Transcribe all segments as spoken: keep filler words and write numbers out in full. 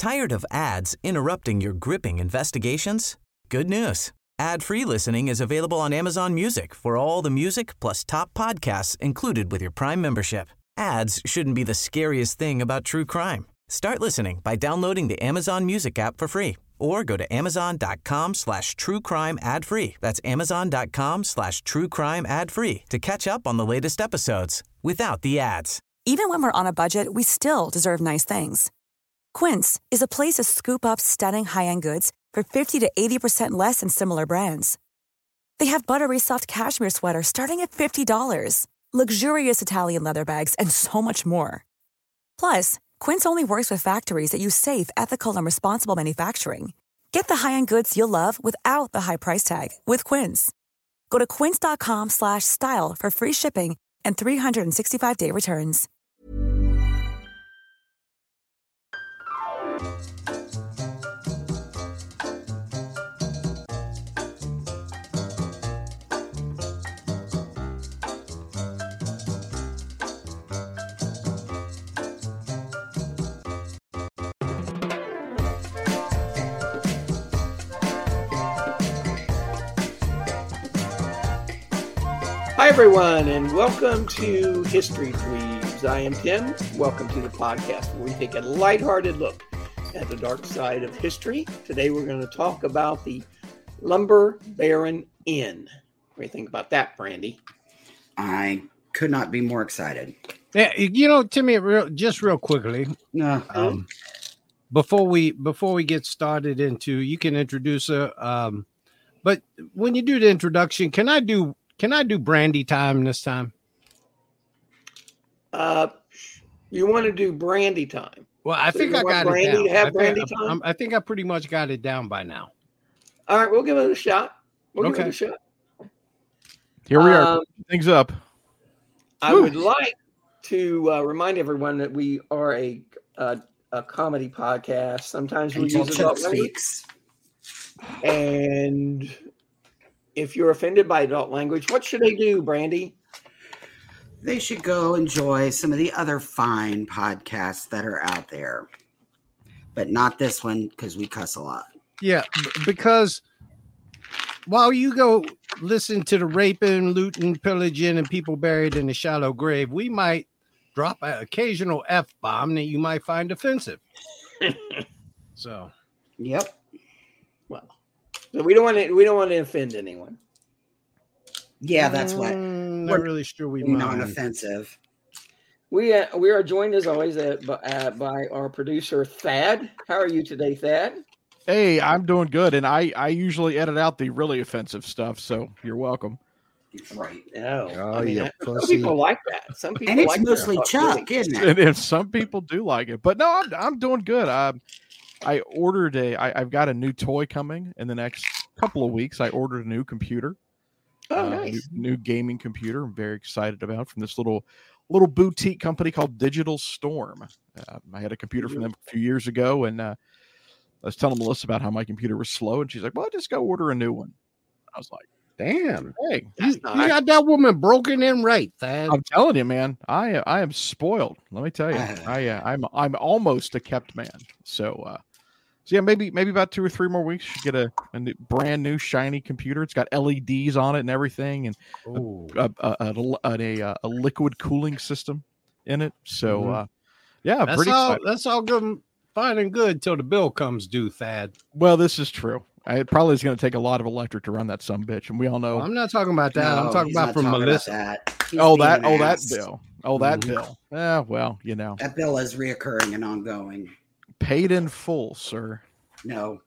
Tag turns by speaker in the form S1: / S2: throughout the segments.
S1: Tired of ads interrupting your gripping investigations? Good news. Ad-free listening is available on Amazon Music for all the music plus top podcasts included with your Prime membership. Ads shouldn't be the scariest thing about true crime. Start listening by downloading the Amazon Music app for free or go to amazon.com slash true crime ad free. That's amazon.com slash true crime ad free to catch up on the latest episodes without the ads.
S2: Even when we're on a budget, we still deserve nice things. Quince is a place to scoop up stunning high-end goods for fifty to eighty percent less than similar brands. They have buttery soft cashmere sweaters starting at fifty dollars, luxurious Italian leather bags, and so much more. Plus, Quince only works with factories that use safe, ethical, and responsible manufacturing. Get the high-end goods you'll love without the high price tag with Quince. Go to quince.com slash style for free shipping and three sixty-five day returns.
S3: Hi, everyone, and welcome to History Dweebs. I am Tim. Welcome to the podcast where we take a lighthearted look at the dark side of history. Today, we're going to talk about the Lumber Baron Inn. What do you think about that, Brandy?
S4: I could not be more excited.
S5: Yeah, you know, Timmy, real, just real quickly,
S4: No.
S5: um, before we before we get started into, you can introduce her. Um, but when you do the introduction, can I do? Can I do Brandy time this time?
S3: Uh, you want to do Brandy time?
S5: Well, I
S3: So
S5: think
S3: you
S5: I
S3: want
S5: got
S3: Brandy
S5: it down.
S3: to have
S5: I,
S3: Brandy
S5: think,
S3: time?
S5: I'm- I think I pretty much got it down by now.
S3: All right, we'll give it a shot. We'll give
S5: Okay.
S3: it a shot.
S6: Here we are.
S3: Um,
S6: Things up.
S3: I
S6: Woo.
S3: would like to uh, remind everyone that we are a a, a comedy podcast. Sometimes we
S4: Until
S3: use
S4: Chuck
S3: adult language,
S4: speaks.
S3: and if you're offended by adult language, what should they do, Brandy?
S4: They should go enjoy some of the other fine podcasts that are out there, but not this one because we cuss a lot.
S5: Yeah, b- because while you go listen to the raping, looting, pillaging, and people buried in a shallow grave, we might drop an occasional F bomb that you might find offensive. So,
S4: Yep.
S3: Well, so we don't want to we don't want to offend anyone.
S4: Yeah, that's what.
S5: Mm, not really sure we mind.
S4: Non-offensive.
S3: We uh, we are joined as always uh, by, uh, by our producer Thad. How are you today, Thad?
S6: Hey, I'm doing good, and I I usually edit out the really offensive stuff, so you're welcome.
S4: Right.
S3: No,
S5: Oh,
S3: I mean,
S5: you
S3: I- some
S5: pussy.
S3: people like that. Some people
S4: And it's
S3: like that.
S4: mostly
S3: Oh,
S4: Chuck,
S3: really?
S4: isn't it?
S6: And, and some people do like it, but no, I'm I'm doing good. Um, I ordered a I, I've got a new toy coming in the next couple of weeks. I ordered a new computer.
S3: Oh,
S6: uh,
S3: nice.
S6: New, new gaming computer. I'm very excited about from this little little boutique company called Digital Storm. Uh, I had a computer from them a few years ago, and uh, I was telling Melissa about how my computer was slow, and she's like, "Well, just go order a new one." I was like,
S5: Damn.
S6: "Hey,
S5: You, you
S3: nice.
S5: got that woman broken in right, Thad.
S6: I'm telling you, man, I I am spoiled. Let me tell you, I uh, I'm I'm almost a kept man. So, uh, so yeah, maybe maybe about two or three more weeks, you get a, a new, brand new shiny computer. It's got L E Ds on it and everything, and
S5: Ooh.
S6: a a, a, a, a, a liquid cooling system in it. So,
S5: Mhm.
S6: uh, yeah,
S5: That's
S6: pretty
S5: all.
S6: excited.
S5: That's all good, and fine and good till the bill comes due, Thad.
S6: Well, this is true. I, it probably is going to take a lot of electric to run that sumbitch, and we all know.
S5: Well, I'm not talking about that.
S4: No,
S5: I'm talking
S4: he's
S5: about
S4: not
S5: from
S4: talking
S5: Melissa.
S4: that. He's
S6: oh,
S4: being
S6: that
S4: an
S6: oh that
S4: ass.
S6: bill. Oh, that
S5: Mhm.
S6: bill. Yeah, well, you know,
S4: That bill is reoccurring and ongoing.
S6: paid in full, sir.
S4: No.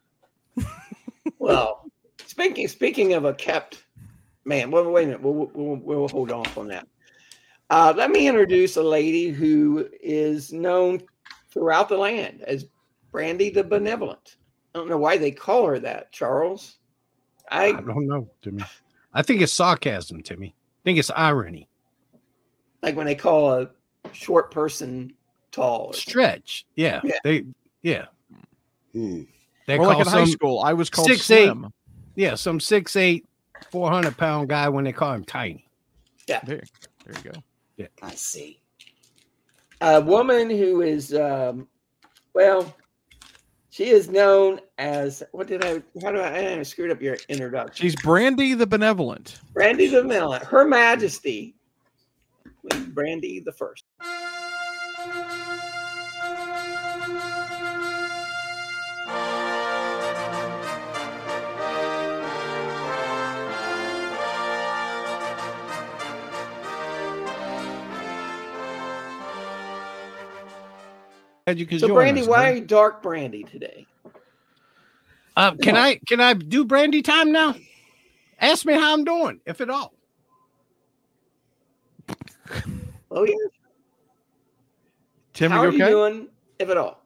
S3: Well, speaking speaking of a kept man, well, wait a minute. We'll, we'll, we'll hold off on that. Uh, let me introduce a lady who is known throughout the land as Brandy the Benevolent. I don't know why they call her that, Charles.
S5: I
S3: I
S5: don't know, Timmy. I think it's sarcasm, Timmy. I think it's irony.
S3: like when they call a short person tall. or something.
S5: Stretch. Yeah.
S3: Yeah.
S5: They. Yeah.
S4: Hmm.
S5: They
S6: Well,
S5: call
S6: like in high
S5: some.
S6: school, I was called
S5: six, eight.
S6: Slim.
S5: Yeah, some six eight, four hundred pound guy when they call him tiny.
S3: Yeah.
S6: There, there you go.
S4: I see.
S3: A woman who is, um, well, She is known as, what did I, how do I, I screwed up your introduction.
S6: She's Brandy the Benevolent.
S3: Brandy the Benevolent. Her Majesty, Queen Brandy the First.
S5: You can
S3: So
S5: join
S3: Brandy,
S5: us,
S3: why
S5: man.
S3: are you dark Brandy today?
S5: Uh, can I can I do Brandy time now? Ask me how I'm doing, if at all.
S3: Oh yeah.
S6: Tim,
S3: How
S6: are
S3: are
S6: you
S3: you
S6: okay?
S3: doing, if at all?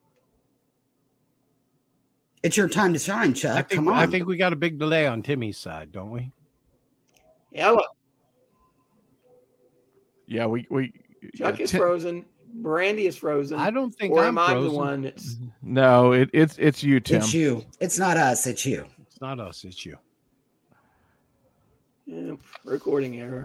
S4: It's your time to shine, Chuck.
S5: I think
S4: Come on.
S5: I think we got a big delay on Timmy's side, don't we?
S3: Yeah, look,
S6: Yeah, we we.
S3: Chuck
S6: yeah,
S3: is
S6: Tim-
S3: frozen. Brandy is frozen.
S5: I don't think
S3: or
S5: I'm
S3: am I
S5: frozen.
S3: the one that's
S6: No, it, it's it's you, Tim.
S4: It's you. It's not us. It's you.
S5: It's not us, it's you.
S3: yeah, recording error?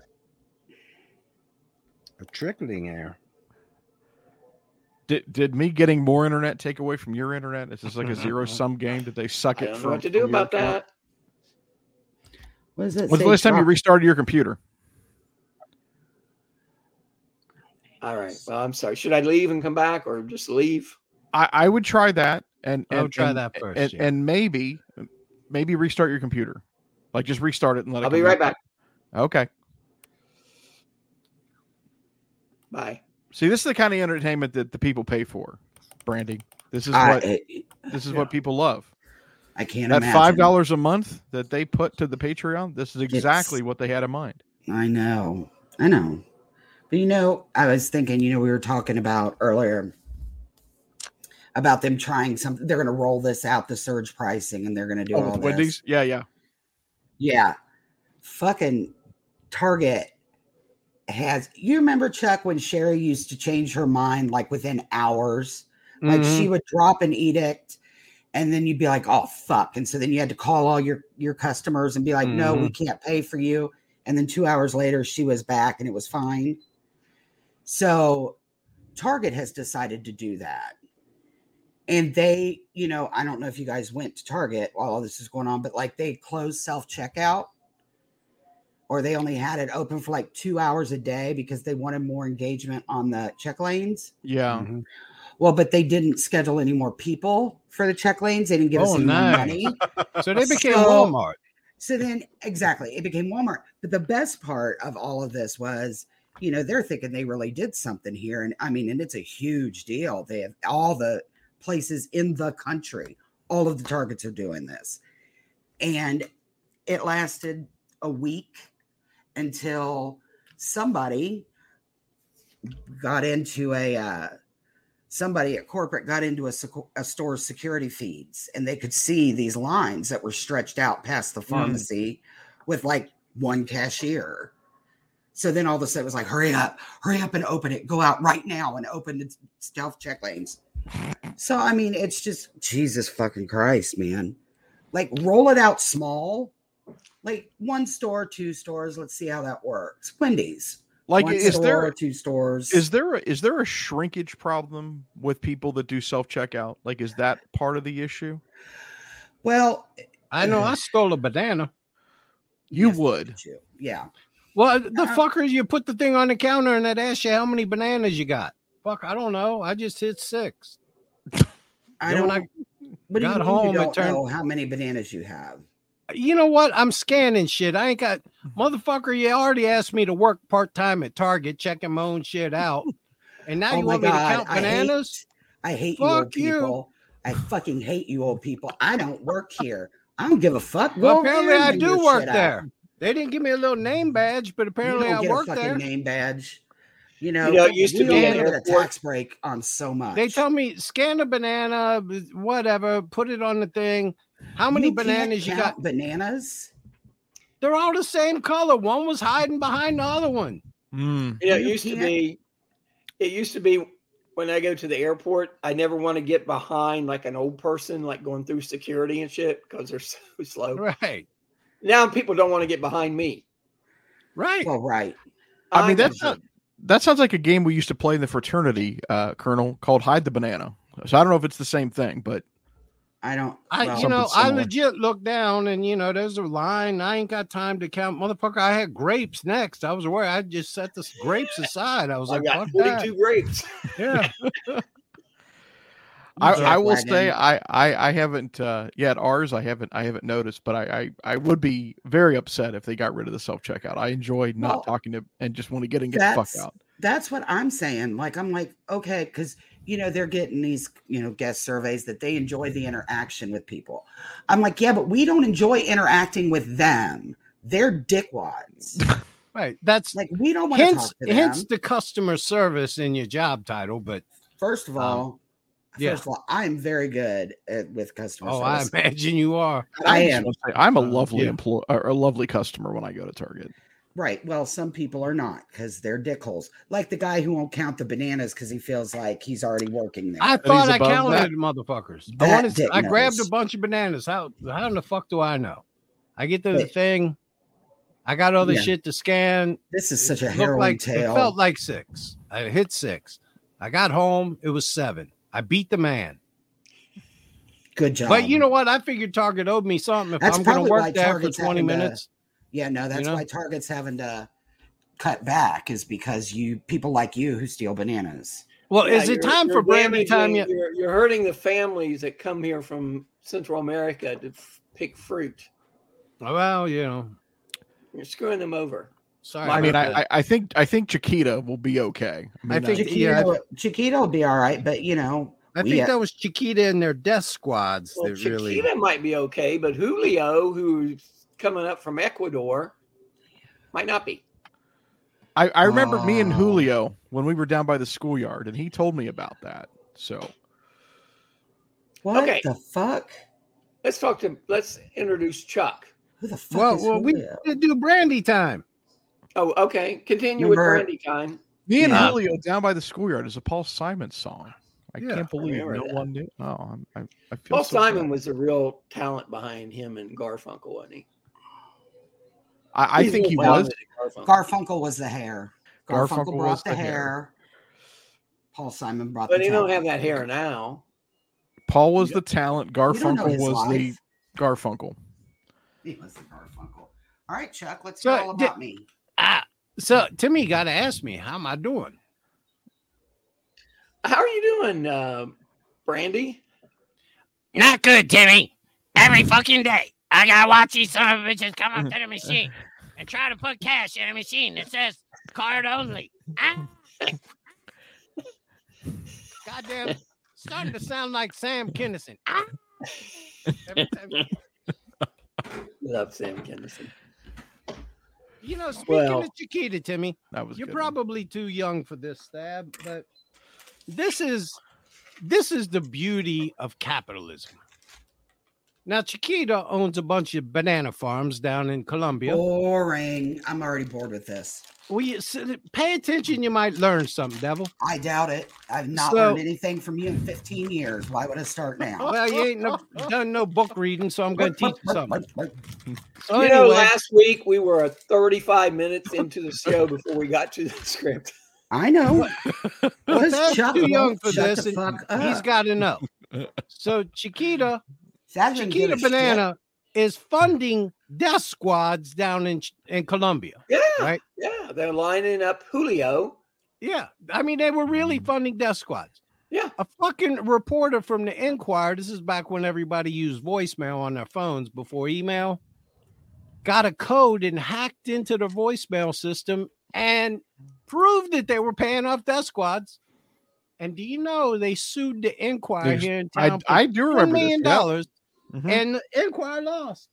S5: A trickling air.
S6: Did did me getting more internet take away from your internet? Is this like a zero sum game? Did they suck
S3: I
S6: it?
S3: don't know
S6: from,
S3: what to do
S6: from your
S3: about
S6: account?
S3: that.
S4: What does it
S6: When's
S4: say?
S6: the last time you
S4: Drop-
S6: restarted your computer?
S3: All right. Well, I'm sorry. Should I leave and come back, or just leave?
S6: I, I would try that, and,
S5: I would
S6: and
S5: try
S6: and,
S5: that first,
S6: and,
S5: yeah.
S6: and maybe maybe restart your computer, like just restart it and let it.
S3: I'll
S6: come
S3: be right back.
S6: Okay.
S3: Bye.
S6: See, this is the kind of entertainment that the people pay for, Brandy. This is
S4: I,
S6: what
S4: I,
S6: this is
S5: yeah.
S6: what people love.
S4: I can't
S6: That
S4: imagine.
S6: five dollars a month that they put to the Patreon, this is exactly what they had in mind.
S4: I know. I know. But you know, I was thinking, you know, we were talking about earlier about them trying something. They're going to roll this out, the surge pricing, and they're going to do
S6: Oh,
S4: all
S6: with
S4: this.
S6: Wendy's, yeah, yeah.
S4: Yeah. Fucking Target has, you remember, Chuck, when Sherry used to change her mind like within hours? Like
S5: Mhm.
S4: she would drop an edict and then you'd be like, oh, fuck. And so then you had to call all your, your customers and be like, no, we can't pay for you. And then two hours later, she was back and it was fine. So Target has decided to do that. And they, you know, I don't know if you guys went to Target while all this is going on, but like they closed self-checkout, or they only had it open for like two hours a day because they wanted more engagement on the check lanes.
S6: Yeah.
S5: Mhm.
S4: Well, but they didn't schedule any more people for the check lanes. They didn't give us
S5: Oh,
S4: any more
S5: nice.
S4: money.
S5: So they became
S4: So-
S5: Walmart.
S4: So then, exactly, it became Walmart. But the best part of all of this was, you know, they're thinking they really did something here. And I mean, and it's a huge deal. They have all the places in the country, all of the Targets are doing this. And it lasted a week until somebody got into a, uh, somebody at corporate got into a, secu- a store's security feeds, and they could see these lines that were stretched out past the pharmacy with like one cashier. So then all of a sudden it was like, hurry up, hurry up and open it. Go out right now and open the stealth check lanes. So, I mean, it's just Jesus fucking Christ, man. Like roll it out small, like one store, two stores. Let's see how that works. Wendy's.
S6: Like,
S4: One
S6: is
S4: store,
S6: there
S4: two stores?
S6: is there a, is there a shrinkage problem with people that do self checkout? Like, is that part of the issue?
S4: Well,
S5: I know I stole a banana.
S6: You
S4: yes,
S6: would.
S4: you. Yeah.
S5: Well, the
S4: Uh,
S5: fuckers, you put the thing on the counter and it asks you how many bananas you got. Fuck, I don't know. I just hit six.
S4: I
S5: Then
S4: don't.
S5: when
S4: What do you
S5: got
S4: mean
S5: home,
S4: you
S5: it
S4: don't
S5: turned-
S4: know how many bananas you have?
S5: You know what? I'm scanning shit. I ain't got motherfucker. You already asked me to work part time at Target, checking my own shit out, and now
S4: Oh
S5: you
S4: my
S5: want me to
S4: God,
S5: count
S4: I hate-
S5: bananas?
S4: I hate you old
S5: Fuck you.
S4: people. I fucking hate you old people. I don't work here. I don't give a fuck. Go
S5: Well,
S4: over
S5: apparently
S4: there and
S5: I
S4: hang
S5: do
S4: your
S5: work
S4: shit out.
S5: there. They didn't give me a little name badge, but
S4: You
S5: apparently
S4: don't
S5: I
S4: get a
S5: work
S4: fucking
S5: there.
S4: name badge. You know,
S3: You know, it used to
S4: we
S3: be
S4: only
S3: an
S4: get a
S3: airport.
S4: tax break on so much.
S5: They tell me scan a banana, whatever, put it on the thing. How many
S4: You can't
S5: bananas you
S4: count
S5: got?
S4: Bananas.
S5: They're all the same color. One was hiding behind the other one.
S6: Mm.
S3: You know, it
S4: You
S3: used to
S4: can't-
S3: be, it used to be when I go to the airport, I never want to get behind like an old person, like going through security and shit, because they're so slow.
S5: Right.
S3: Now people don't want to get behind me.
S5: Right.
S4: Well, right.
S6: I mean,
S3: I'm-
S6: that's not, that sounds like a game we used to play in the fraternity, uh, Colonel, called Hide the Banana. So I don't know if it's the same thing, but
S4: I don't.
S5: I,
S4: well,
S5: you know,
S6: Something
S5: I
S6: similar.
S5: legit looked down and, you know, there's a line. I ain't got time to count. Motherfucker, I had grapes next. I was aware. I just set the grapes aside. I was
S3: I
S5: like,
S3: got
S5: fuck that.
S3: forty-two grapes.
S5: Yeah.
S6: I,
S4: Jack
S6: I will
S4: wagon.
S6: say I, I, I haven't uh, yet ours I haven't I haven't noticed, but I, I, I would be very upset if they got rid of the self checkout. I enjoy not
S4: Well,
S6: talking to and just want to get and get the fuck
S4: That's
S6: out.
S4: that's what I'm saying. Like I'm like, okay, because you know, they're getting these, you know, guest surveys that they enjoy the interaction with people. I'm like, yeah, but we don't enjoy interacting with them. They're dickwads.
S5: Right. That's
S4: Like we don't want to
S5: hence,
S4: talk to them.
S5: hence the customer service in your job title. But
S4: First of all,
S5: Um, yeah.
S4: first of all, I'm very good at, with customer
S5: oh, I
S4: service.
S5: imagine you are.
S4: I
S6: just
S4: am.
S6: wanna say, I'm a
S5: Uh,
S6: lovely
S5: yeah.
S6: employee or a lovely customer when I go to Target.
S4: Right. Well, some people are not because they're dickholes. Like the guy who won't count the bananas because he feels like he's already working there.
S5: I thought
S6: he's
S5: I
S6: above
S5: counted
S6: that.
S5: the motherfuckers. I
S4: That
S5: wanted.
S4: dick
S5: I grabbed a
S4: knows.
S5: bunch of bananas. How how in the fuck do I know? I get to the
S4: Wait.
S5: thing. I got other
S4: Yeah.
S5: shit to scan.
S4: This is such a
S5: It looked
S4: harrowing
S5: like,
S4: tale.
S5: It felt like six. I hit six. I got home. It was seven. I beat the man.
S4: Good job.
S5: But you know what? I figured Target owed me something if
S4: That's
S5: I'm going to
S4: probably why
S5: work there for
S4: Target's
S5: twenty
S4: having to-
S5: minutes.
S4: Yeah, no, that's
S5: know?
S4: why Target's having to cut back is because you people like you who steal bananas.
S5: Well,
S3: Yeah,
S5: is it
S3: you're-
S5: time
S3: you're
S5: for brandy time
S3: damaging-
S5: yet?
S3: You're, you're hurting the families that come here from Central America to f- pick fruit.
S5: Well, you know,
S3: You're screwing them over.
S5: sorry.
S6: I mean,
S5: about
S6: I,
S5: that.
S6: I I think I think Chiquita will be okay. I, mean,
S5: I think-
S6: uh,
S5: Yeah,
S4: Chiquito, Chiquito will be all right, but you know,
S5: I
S4: we-
S5: think that was Chiquita and their death squads
S3: Well,
S5: that really.
S3: Chiquita might be okay, but Julio, who's coming up from Ecuador, might not be.
S6: I, I remember me and
S4: Oh.
S6: Julio when we were down by the schoolyard, and he told me about that. So
S4: what
S3: Okay.
S4: the fuck?
S3: Let's talk to. Let's introduce Chuck.
S4: Who the fuck
S5: Well,
S4: is
S5: well, we
S4: Julio?
S5: need to do brandy time.
S3: Oh, okay. Continue
S4: Remember-
S3: with brandy time.
S6: me and
S5: Yeah.
S6: Julio down by the schoolyard is a Paul Simon song. I
S5: Yeah,
S6: can't believe
S3: remember
S6: no
S3: that.
S6: one knew. Oh, I'm, I, I feel
S3: Paul
S6: so
S3: Simon
S6: bad.
S3: was the real talent behind him and Garfunkel, wasn't he?
S6: I, I
S3: He's
S6: think
S3: more
S6: he
S3: talented
S6: was.
S3: than Garfunkel.
S4: Garfunkel was the hair. Garfunkel,
S6: Garfunkel
S4: brought
S6: was
S4: the,
S6: the
S4: hair.
S6: hair.
S4: Paul Simon brought
S3: But
S4: the
S3: he don't
S4: talent.
S3: have that hair now.
S6: Paul was the talent.
S4: You don't know
S6: Garfunkel
S4: his
S6: was
S4: life.
S6: the Garfunkel.
S4: He was the Garfunkel. All right, Chuck, let's
S5: So,
S4: hear all
S5: di-
S4: about me.
S5: Ah, so Timmy got to ask me, how am I doing?
S3: How are you doing, uh, Brandy?
S7: Not good, Timmy. Every fucking day, I gotta watch these son of bitches come up to the machine and try to put cash in a machine that says card only. Ah.
S5: Goddamn, starting to sound like Sam Kinison. Ah. Every time-
S3: Love Sam Kinison.
S5: You know, speaking
S3: Well-
S5: of Chiquita, Timmy,
S6: That was
S5: you're
S6: good.
S5: probably too young for this stab, but this is this is the beauty of capitalism. Now, Chiquita owns a bunch of banana farms down in Colombia.
S4: Boring. I'm already bored with this.
S5: Well, you, s- pay attention, you might learn something, Devil.
S4: I doubt it. I've not
S5: So-
S4: learned anything from you in fifteen years. Why would I start now?
S5: Well, you ain't no, done no book reading, so I'm going to teach you something. So
S3: You know,
S5: anyway,
S3: last week we were thirty-five minutes into the show before we got to the script.
S4: I know.
S5: but
S4: Because
S5: Ted's
S4: Chuck
S5: too young
S4: won't
S5: for
S4: shut
S5: this,
S4: the
S5: and
S4: fuck
S5: he's
S4: up.
S5: got to know. So Chiquita,
S4: That didn't give
S5: Chiquita
S4: a shit.
S5: Banana is funding death squads down in in Colombia.
S3: Yeah,
S5: Right.
S3: yeah, they're lining up Julio.
S5: Yeah, I mean they were really funding death squads.
S3: Yeah.
S5: A fucking reporter from the Enquirer, this is back when everybody used voicemail on their phones before email, got a code and hacked into the voicemail system and proved that they were paying off death squads. And do you know they sued the Enquirer
S6: There's-
S5: here in
S6: I,
S5: town for
S6: I do
S5: one
S6: remember
S5: million
S6: this. Yeah.
S5: dollars,
S6: Mhm.
S5: and the Enquirer lost.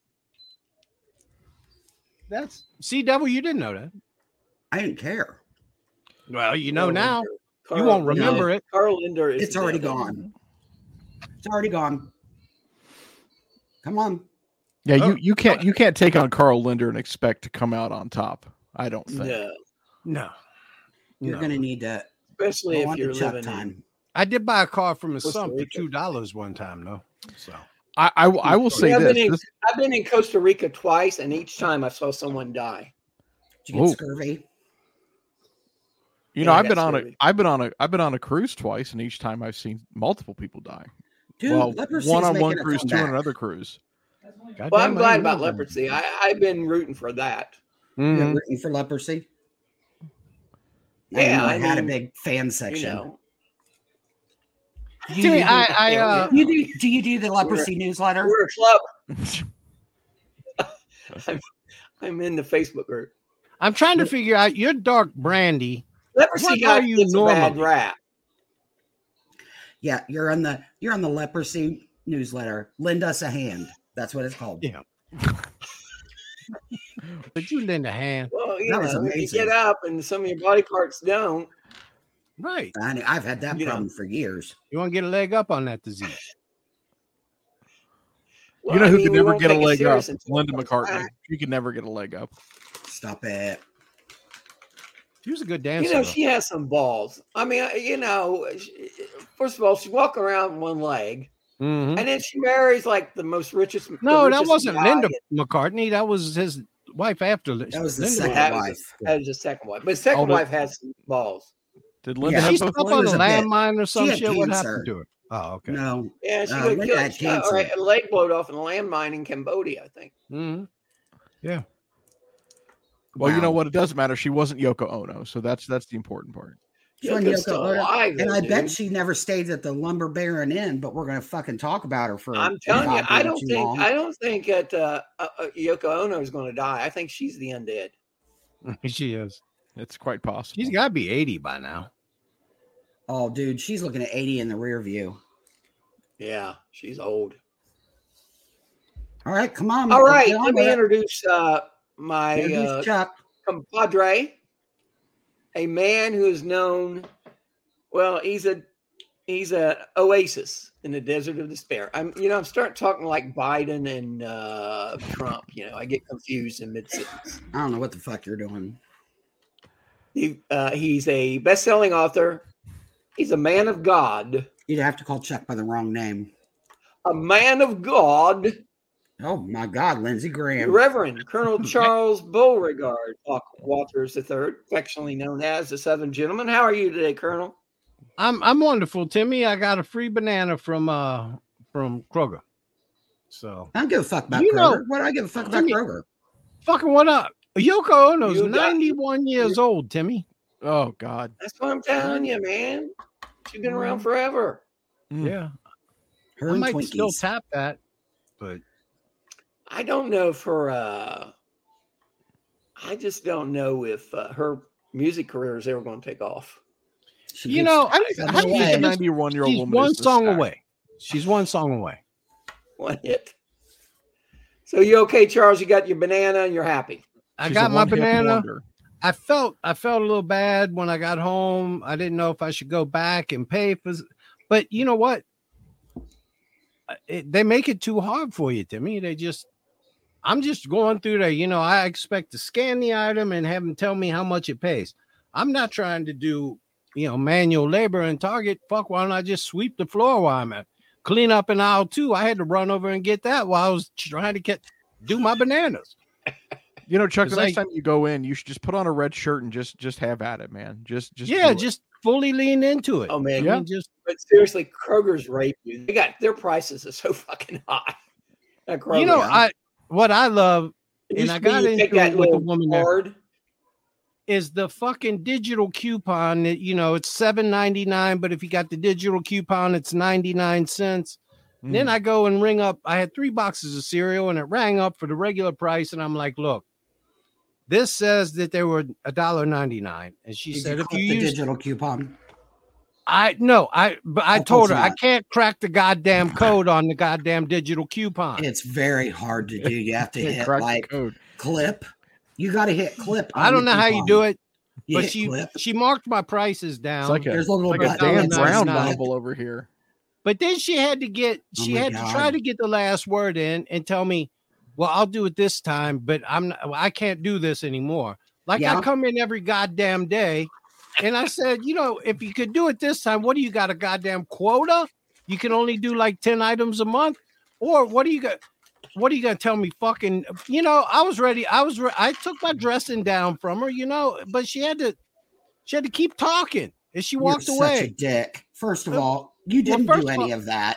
S5: That's see, Devil, you didn't know that.
S4: I didn't care.
S5: Well, you know
S3: Carl
S5: now.
S3: Linder.
S5: You
S3: Carl-
S5: won't remember
S3: no,
S5: it.
S3: Carl Linder is
S4: It's
S3: the
S4: already
S3: devil.
S4: gone. It's already gone. Come on.
S6: Yeah,
S5: Oh.
S6: you, you can't you can't take on Carl Linder and expect to come out on top. I don't think.
S3: No,
S5: No.
S4: You're
S5: No.
S4: gonna need to
S3: especially
S4: go
S3: if
S4: on
S3: you're
S4: to Chuck
S3: living in.
S4: time.
S5: I did buy a car from his
S3: Costa
S5: son for
S3: Rica.
S5: two dollars one time, though. So
S6: I I, will- I will say
S3: Yeah, I've,
S6: this.
S3: been in,
S6: this-
S3: I've been in Costa Rica twice, and each time I saw someone die.
S4: Did you get
S6: Whoa.
S4: scurvy?
S6: You know,
S3: Yeah, I
S6: I've been
S3: got
S6: on a
S3: scurvy.
S6: I've been on a I've been on a cruise twice, and each time I've seen multiple people die.
S4: Dude,
S6: well,
S4: leprosy's
S6: one on one
S4: making a
S6: cruise, two on
S4: comeback.
S6: another cruise.
S5: God
S3: Well,
S5: damn,
S3: I'm
S5: I
S3: glad
S5: didn't know
S3: about
S5: that.
S3: leprosy. I, I've been rooting for that.
S4: You're
S5: Mhm.
S4: rooting for leprosy? I
S3: Yeah,
S4: didn't know
S3: I
S4: it had a
S3: mean,
S4: big fan
S3: You
S4: section.
S3: know,
S4: Do you
S5: Timmy,
S4: do-
S5: I, I,
S3: Yeah,
S5: uh,
S4: do you do, do you do the leprosy newsletter?
S3: we're a club. I'm, I'm in the Facebook group.
S5: I'm trying to figure out your dark brandy.
S3: Leprosy
S5: What
S3: got
S5: are you
S3: gets a bad
S5: normally?
S3: rap.
S4: Yeah, you're on the you're on the leprosy newsletter. Lend us a hand. That's what it's called.
S5: Yeah. But you lend a hand.
S3: Well, you
S4: That was
S3: know, you
S4: amazing.
S3: get up and some of your body parts don't.
S5: Right.
S4: I know, I've had that
S3: You know.
S4: problem for years.
S5: You want to get a leg up on that disease.
S3: Well,
S6: You know
S3: I
S6: who
S3: mean,
S6: could
S3: we
S6: never
S3: won't
S6: get a
S3: take it
S6: leg up?
S3: serious until it
S6: Linda
S3: comes
S6: McCartney.
S3: back.
S6: She could never get a leg up.
S4: Stop it.
S5: She was a good dancer.
S3: You know,
S5: though.
S3: she has some balls. I mean, you know, she, first of all, she's walking around with one leg,
S5: Mhm.
S3: and then she marries like the most richest. the
S5: No, that
S3: richest
S5: wasn't
S3: guy.
S5: Linda McCartney. That was his wife after.
S4: That was the
S5: Linda
S4: second
S3: That was,
S4: wife.
S3: that was the second wife, but his second
S6: Oh, but-
S3: wife has some balls.
S6: Did Linda
S4: Yeah.
S6: have
S5: She
S6: both
S5: slept
S6: legs?
S5: on a
S4: was a bit-
S5: landmine or some
S4: had
S5: shit. What
S4: cancer.
S5: happened to her? Oh, okay.
S4: No,
S3: Yeah, she
S4: Uh,
S3: got
S4: Linda
S3: killed.
S4: had
S3: She got
S4: cancer.
S3: a leg blowed off in a landmine in Cambodia, I think.
S5: Mhm.
S6: Well, you know
S4: Wow.
S6: what? It doesn't matter. She wasn't Yoko Ono, so that's that's the important part.
S4: She wasn't
S3: Yoko's
S4: Yoko
S3: still
S4: Ono,
S3: alive,
S4: and
S3: though,
S4: I bet
S3: dude.
S4: she never stayed at the Lumber Baron Inn. But we're gonna fucking talk about her for.
S3: I'm telling you,
S4: God
S3: I
S4: damn
S3: don't
S4: too
S3: think
S4: long.
S3: I don't think that uh, uh, uh, Yoko Ono is going to die. I think she's the undead.
S5: She is.
S6: It's quite possible.
S5: She's got to be eighty by now.
S4: Oh, dude, she's looking at eighty in the rear view.
S3: Yeah, she's old.
S4: All right, come on.
S3: All
S4: let's
S3: right,
S4: get on
S3: let me
S4: with it.
S3: introduce uh, my
S4: Introduce
S3: uh,
S4: Chuck.
S3: compadre, a man who is known. Well, he's a he's a oasis in the desert of despair. I'm, you know, I'm starting talking like Biden and uh, Trump. You know, I get confused in mid sentence.
S4: I don't know what the fuck you're doing.
S3: He, uh, he's a best-selling author. He's a man of God.
S4: You'd have to call Chuck by the wrong name.
S3: A man of God.
S4: Oh my God, Lindsey Graham.
S3: Reverend Colonel Charles Beauregard Walters the third, affectionately known as the Southern Gentleman. How are you today, Colonel?
S5: I'm I'm wonderful, Timmy. I got a free banana from uh from Kroger. So
S4: I don't give a fuck about
S5: You
S4: Kroger.
S5: know-
S4: what do I give a fuck about
S5: Timmy-
S4: Kroger?
S5: fucking what up? Yoko Ono's
S3: You got-
S5: ninety-one years old, Timmy.
S6: Oh God.
S3: That's what I'm telling you, man. She's been around forever.
S6: Mm.
S5: Yeah.
S4: Her
S5: I
S4: and
S5: might still
S4: Twinkies.
S5: tap that, but
S3: I don't know if her. Uh, I just don't know if uh, her music career is ever going to take off.
S4: She
S5: you
S4: gives-
S5: know, I,
S4: That's
S5: how do you
S4: why-
S6: She's a
S5: think this-
S6: ninety-one-year-old
S5: she's
S6: woman.
S5: one
S6: is the
S5: song
S6: stack.
S5: away. She's one song away.
S3: One hit. So you okay, Charles? You got your banana and you're happy.
S5: I
S6: She's
S5: got
S6: a
S5: my
S6: one-hit
S5: banana.
S6: wonder.
S5: I felt I felt a little bad when I got home. I didn't know if I should go back and pay for, but you know what? It, they make it too hard for you, Timmy. They just, I'm just going through there. You know, I expect to scan the item and have them tell me how much it pays. I'm not trying to do, you know, manual labor in Target. Fuck, why don't I just sweep the floor while I'm at clean up in aisle two? I had to run over and get that while I was trying to get do my bananas.
S6: You know, Chuck,
S5: It's
S6: the next
S5: like-
S6: time you go in, you should just put on a red shirt and just just have at it, man. Just just
S5: yeah,
S6: do it.
S5: just fully lean into it.
S3: Oh man,
S5: I
S6: Yeah.
S5: mean, just
S3: but seriously, Kroger's rape you. They got their prices are so fucking high. At Kroger.
S5: you know, I what I love
S3: It
S5: and
S3: used
S5: I
S3: to be
S5: got
S3: you
S5: into
S3: take that
S5: it with the
S3: little
S5: woman there.
S3: card.
S5: is the fucking digital coupon that, you know, it's seven ninety-nine, but if you got the digital coupon, it's ninety-nine cents.
S6: Mm.
S5: Then I go and ring up. I had three boxes of cereal and it rang up for the regular price. And I'm like, look, this says that they were a dollar ninety-nine. And she
S4: Did
S5: said,
S4: you
S5: if
S4: click
S5: you
S4: the
S5: use,
S4: digital coupon?
S5: I no, I, but I
S4: Of
S5: told
S4: course
S5: her I
S4: not.
S5: can't crack the goddamn code on the goddamn digital coupon.
S4: It's very hard to do. You have to
S6: Can't
S4: hit
S6: crack the
S4: like
S6: code.
S4: clip. You got to hit clip.
S5: I don't know how you do it,
S4: You
S5: but
S4: hit
S5: she,
S4: clip.
S5: she marked my prices down.
S6: It's like a,
S4: There's a little
S6: like a
S4: button
S6: Dan
S4: that
S5: says
S6: Brown
S5: nine.
S6: novel over here.
S5: But then she had to get,
S4: Oh
S5: she
S4: my
S5: had to try
S4: God.
S5: to get the last word in and tell me, well, I'll do it this time, but I'm not, I can't do this anymore. Like
S4: Yeah.
S5: I come in every goddamn day. And I said, you know, if you could do it this time, what do you got? A goddamn quota? You can only do like ten items a month? Or what do you got? What are you going to tell me? Fucking, you know, I was ready. I was, re- I took my dressing down from her, you know, but she had to, she had to keep talking. And she
S4: You're
S5: walked
S4: such
S5: away.
S4: a dick. First of
S5: Uh,
S4: all, you
S5: well,
S4: didn't
S5: first
S4: do
S5: of
S4: any
S5: all-
S4: of that.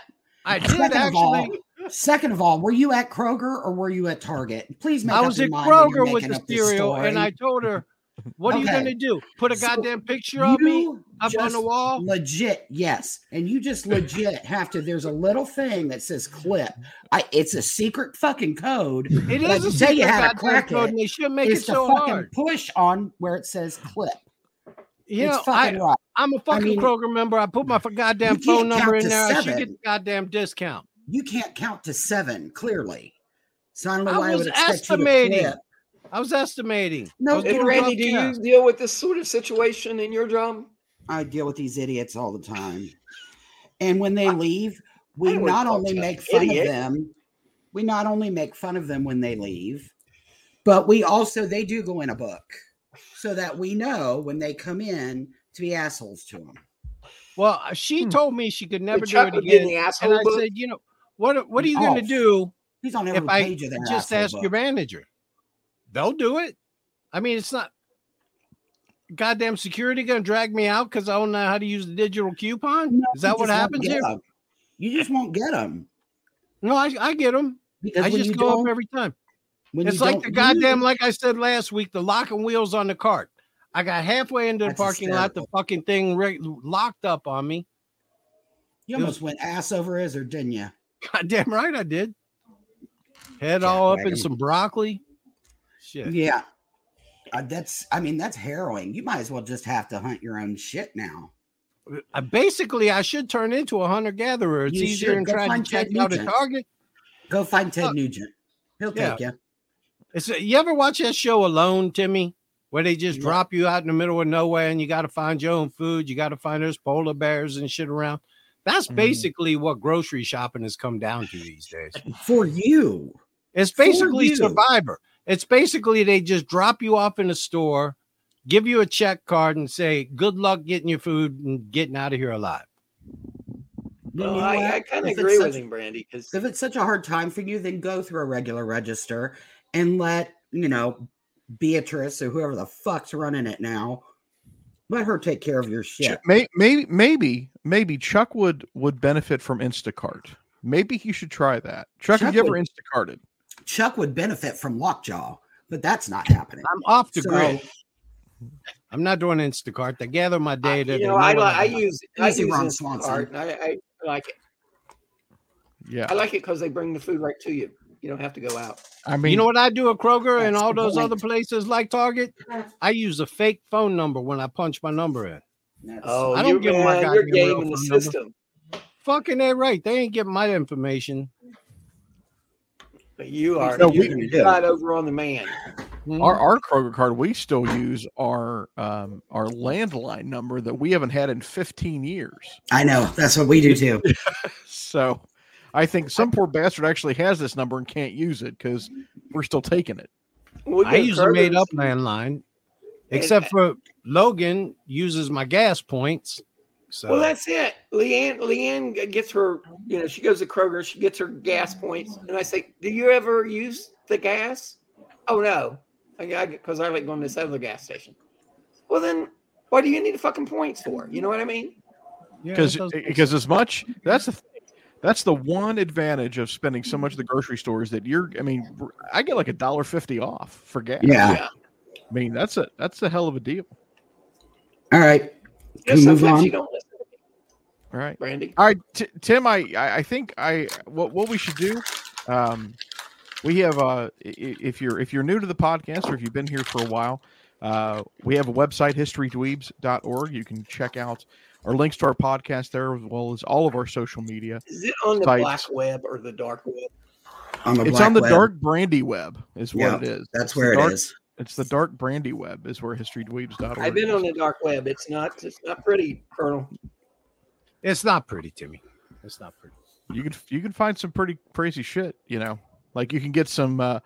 S5: I did
S4: Second of all,
S5: actually.
S4: second of all, were you at Kroger or were you at Target? Please make
S5: I
S4: up
S5: was
S4: your
S5: at
S4: mind when you're
S5: Kroger with
S4: making
S5: the
S4: up this
S5: cereal, and
S4: story.
S5: I told her, "What are you
S4: Okay.
S5: going to do? Put a
S4: So
S5: goddamn picture of me
S4: You
S5: up on the
S4: just
S5: wall?"
S4: legit, yes. And you just legit have to. There's a little thing that says clip. I it's a secret fucking code.
S5: It
S4: but I
S5: is a
S4: can tell you
S5: secret
S4: how to
S5: goddamn
S4: crack
S5: code,
S4: it.
S5: and they should make
S4: Is
S5: it
S4: to
S5: so
S4: fucking
S5: hard.
S4: push on where it says clip.
S5: You
S4: It's
S5: know, I,
S4: fucking right.
S5: I'm a fucking
S4: mean,
S5: Kroger member. I put my f- goddamn
S4: you
S5: phone
S4: can't
S5: number
S4: count
S5: in
S4: to
S5: there. I should get
S4: seven.
S5: the goddamn discount.
S4: You can't count to seven, clearly. So I don't know
S5: I
S4: why I
S5: was
S4: would expect
S5: estimating.
S4: you to clip.
S5: I was estimating.
S4: No,
S5: I was
S3: And
S5: doing
S3: Randy,
S5: rough
S3: do you
S5: math.
S3: deal with this sort of situation in your job?
S4: I deal with these idiots all the time. And when they leave, we
S3: I don't wanna
S4: not
S3: talk
S4: only
S3: to
S4: make
S3: an
S4: fun
S3: idiot.
S4: of them, we not only make fun of them when they leave, but we also, they do go in a book so that we know when they come in to be assholes to them.
S5: Well, she
S6: Hmm.
S5: told me she could never do
S3: Chuck
S5: it
S3: would get in
S5: again.
S3: the
S5: And
S3: asshole
S5: I
S3: book?
S5: said, you know, what what are you
S4: He's
S5: going to
S4: off.
S5: do
S4: He's on
S5: if
S4: every
S5: I
S4: page of their
S5: just
S4: asshole
S5: ask
S4: book.
S5: your manager? They'll do it. I mean, it's not goddamn security going to drag me out because I don't know how to use the digital coupon.
S4: No,
S5: Is
S4: you
S5: that what
S4: just won't
S5: happens
S4: get
S5: here?
S4: 'em. You just won't get them.
S5: No, I, I get them.
S4: Because
S5: I
S4: when
S5: just
S4: you
S5: go up
S4: don't,
S5: every time.
S4: when
S5: It's
S4: you
S5: like
S4: don't
S5: the goddamn,
S4: use-
S5: like I said last week, the locking wheels on the cart. I got halfway into the
S4: That's
S5: parking lot, the
S4: hysterical.
S5: fucking thing re- locked up on me.
S4: you
S5: it
S4: almost
S5: was-
S4: went ass over his, or didn't you?
S5: Goddamn right I did. Head all up in
S4: Jackwagon.
S5: some broccoli. Shit.
S4: Yeah. Uh, that's, I mean, that's harrowing. You might as well just have to hunt your own shit now.
S5: I, basically, I should turn into a hunter gatherer. It's
S4: You
S5: easier
S4: should.
S5: than
S4: Go
S5: trying to
S4: find
S5: check
S4: Ted
S5: out a
S4: Nugent.
S5: target.
S4: Go find Ted
S5: Fuck.
S4: Nugent. He'll
S5: Yeah.
S4: take you.
S5: It's you ever watch that show Alone, Timmy, where they just
S4: Yeah.
S5: drop you out in the middle of nowhere and you got to find your own food. You got to find those polar bears and shit around. That's
S6: Mhm.
S5: basically what grocery shopping has come down to these days.
S4: For you.
S5: It's
S4: For
S5: basically
S4: you.
S5: Survivor. It's basically they just drop you off in a store, give you a check card, and say, "Good luck getting your food and getting out of here alive."
S4: Then
S3: Well,
S4: you know
S3: I,
S4: what?
S3: I kind of
S4: If it's
S3: agree with
S4: such-
S3: him, Brandy, because
S4: If it's such a hard time for you, then go through a regular register and let, you know, Beatrice or whoever the fuck's running it now, let her take care of your shit.
S6: Maybe, maybe, maybe, maybe Chuck would would benefit from Instacart. Maybe he should try that. Chuck,
S4: Chuck
S6: have you ever
S4: would.
S6: Instacarted?
S4: Chuck would benefit from Lockjaw, but that's not happening.
S5: I'm off the
S4: So-
S5: grid. I'm not doing Instacart. They gather my
S3: I,
S5: data.
S3: you
S5: they
S3: know,
S5: know
S3: I,
S5: what
S3: li- I
S5: want.
S3: use I
S4: Easy,
S3: use
S4: Ron
S3: Instacart,
S4: Swanson.
S3: and I, I like it.
S6: Yeah,
S3: I like it because they bring the food right to you. You don't have to go out.
S6: I mean,
S5: You know what I do at Kroger and
S4: That's
S5: all
S4: the
S5: those
S4: point.
S5: other places like Target? I use a fake phone number when I punch my number in.
S4: That's-
S3: Oh,
S5: I don't
S3: you
S5: give 'em my
S3: man, you're
S5: goddamn real
S3: gaming the
S5: phone number.
S3: system.
S5: Fucking they right. They ain't getting my information.
S3: But you are
S6: No,
S3: you,
S6: we-
S3: you got over on the man.
S5: Mhm.
S6: our our Kroger card, we still use our um our landline number that we haven't had in fifteen years.
S4: I know. That's what we do too.
S6: So, I think some poor bastard actually has this number and can't use it because we're still taking it.
S3: We
S5: I
S3: go to
S5: use a made
S3: Kroger's-
S5: up landline, except for Logan uses my gas points. So
S3: Well, that's it. Leanne, Leanne gets her, you know, she goes to Kroger, she gets her gas points. And I say, do you ever use the gas? Oh, no. Because I, I, I like going to this other gas station. Well, then what do you need the fucking points for? You know what I mean?
S5: yeah,
S6: Because
S5: it does make
S6: because as much that's the that's the one advantage of spending so much at the grocery store is that you're I mean I get like a dollar fifty off for gas.
S4: Yeah.
S6: I mean that's a that's a hell of a deal.
S4: All right.
S3: Yeah,
S4: Can we move
S3: sometimes
S4: on?
S3: you don't listen to me,
S6: All right.
S3: Brandy.
S6: All right, T- Tim. I, I I think I what what we should do. Um, we have uh, i- if you're if you're new to the podcast or if you've been here for a while, uh, we have a website history dweebs dot org. You can check out our links to our podcast there as well as all of our social media.
S3: Is it on the
S6: Sites.
S3: black web or the dark web?
S4: On the
S6: It's
S4: black
S6: on the
S4: web.
S6: dark brandy web is what
S4: Yeah,
S6: it is.
S4: That's
S6: It's the
S4: where it
S6: dark,
S4: is.
S6: It's the dark brandy web is where history dweebs dot org.
S3: I've been
S6: is.
S3: on the dark web. It's not it's not pretty, Colonel.
S5: It's not pretty, Timmy. It's not pretty.
S6: You can you can find some pretty crazy shit, you know. Like you can get some uh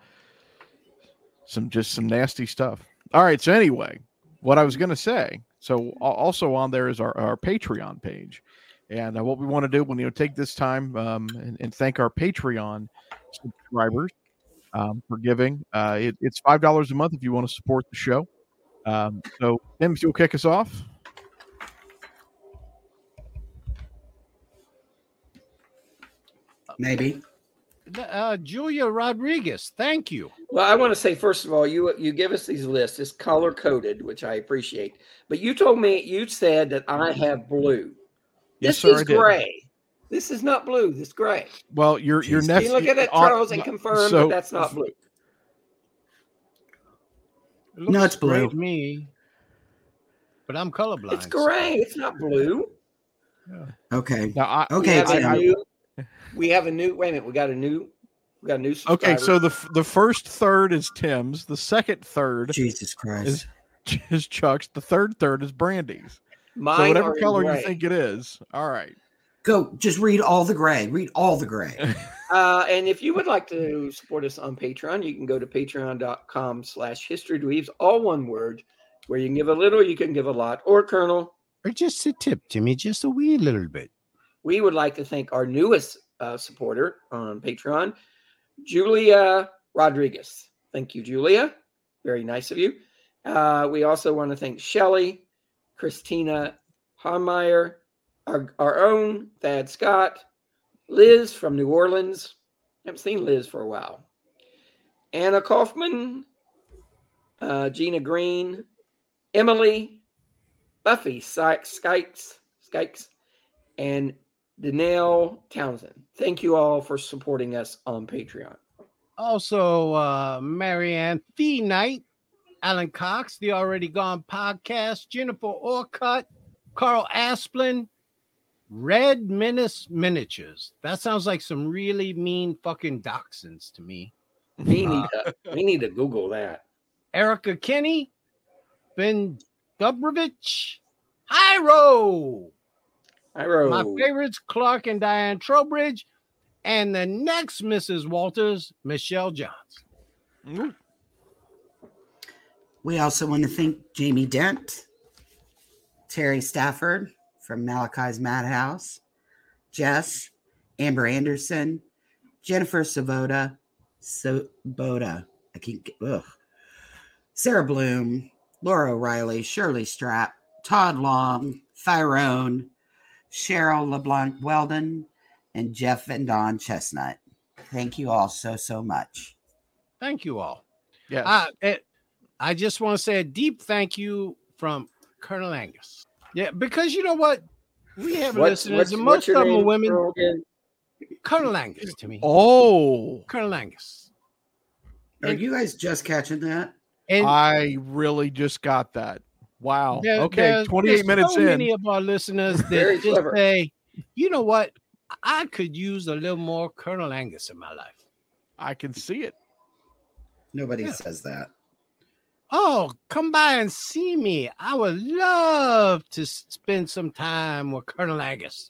S6: some just some nasty stuff. All right, so anyway, what I was going to say, so al- also on there is our, our Patreon page. And uh, what we want to do when you know take this time um and, and thank our Patreon subscribers um for giving. Uh it, it's five dollars a month if you want to support the show. Um so Tim, if you'll kick us off.
S4: Maybe.
S5: Uh, Julia Rodriguez, thank you.
S3: Well, I want to say, first of all, you you give us these lists. It's color coded, which I appreciate. But you told me, you said that I have blue.
S6: Yes,
S3: This
S6: sir,
S3: is
S6: I did.
S3: gray. This is not blue. This is gray.
S6: Well, your your
S4: Jeez.
S3: Can
S6: nephew.
S3: you look at it,
S6: uh,
S3: Charles, and confirm
S6: so-
S3: that that's not blue?
S5: It
S4: No,
S5: looks
S4: it's blue.
S5: gray to me, but I'm colorblind.
S3: It's gray. It's not blue.
S4: Okay.
S6: Now, I,
S3: We
S4: Okay.
S3: have, a
S4: Tim.
S3: new, we have a new. Wait a minute. We got a new. We got a new.
S6: Okay,
S3: subscriber.
S6: so the f- the first third is Tim's. The second third
S4: Jesus Christ.
S6: is is Chuck's. The third third is Brandy's.
S3: Mine
S6: So whatever
S3: are in
S6: color
S3: gray.
S6: you think it is. All right.
S4: Go. Just read all the gray. Read all the gray.
S3: Uh, and if you would like to support us on Patreon, you can go to patreon.com slash history dweebs, all one word, where you can give a little, you can give a lot. Or, Colonel,
S5: Or just a tip, Jimmy, just a wee little bit.
S3: we would like to thank our newest uh, supporter on Patreon, Julia Rodriguez. Thank you, Julia. Very nice of you. Uh, we also want to thank Shelley, Christina Honmeyer, our, our own Thad Scott, Liz from New Orleans. Haven't seen Liz for a while. Anna Kaufman, uh, Gina Green, Emily, Buffy Sykes, Skikes, Skikes, and Danelle Townsend. Thank you all for supporting us on Patreon.
S5: Also, uh, Marianne Fee Knight, Alan Cox, the Already Gone podcast, Jennifer Orcutt, Carl Asplin, Red Menace Miniatures. That sounds like some really mean fucking dachshunds to me.
S3: We need to, we need to Google that.
S5: Erica Kenny, Ben Dubrovich, Hyro.
S3: I wrote.
S5: My favorites, Clark and Diane Trowbridge, and the next Missus Walters, Michelle Johns.
S6: Ooh.
S4: We also want to thank Jamie Dent, Terry Stafford from Malachi's Madhouse, Jess, Amber Anderson, Jennifer Sabota, Sabota, I can't get, ugh, Sarah Bloom, Laura O'Reilly, Shirley Strapp, Todd Long, Tyrone, Cheryl LeBlanc Weldon, and Jeff and Don Chestnut. Thank you all so, so much.
S5: Thank you all.
S6: Yes.
S5: Uh, it, I just want to say a deep thank you from Colonel Angus. Yeah, because you know what? We have
S3: What's,
S5: listeners,
S3: what's,
S5: and
S3: what's
S5: most
S3: your
S5: of them are
S3: name,
S5: women.
S3: Colonel, again?
S5: Colonel Angus to me.
S6: oh,
S5: Colonel Angus.
S4: Are you guys just catching that?
S5: And
S6: I really just got that. Wow.
S5: there-
S6: okay,
S5: there's-
S6: twenty-eight
S5: there's
S6: minutes
S5: so
S6: in.
S5: many of our listeners that
S3: Very
S5: just
S3: clever.
S5: say, you know what? I could use a little more Colonel Angus in my life.
S6: I can see it.
S4: Nobody
S5: Yeah.
S4: says that.
S5: Oh, come by and see me. I would love to s- spend some time with Colonel Angus.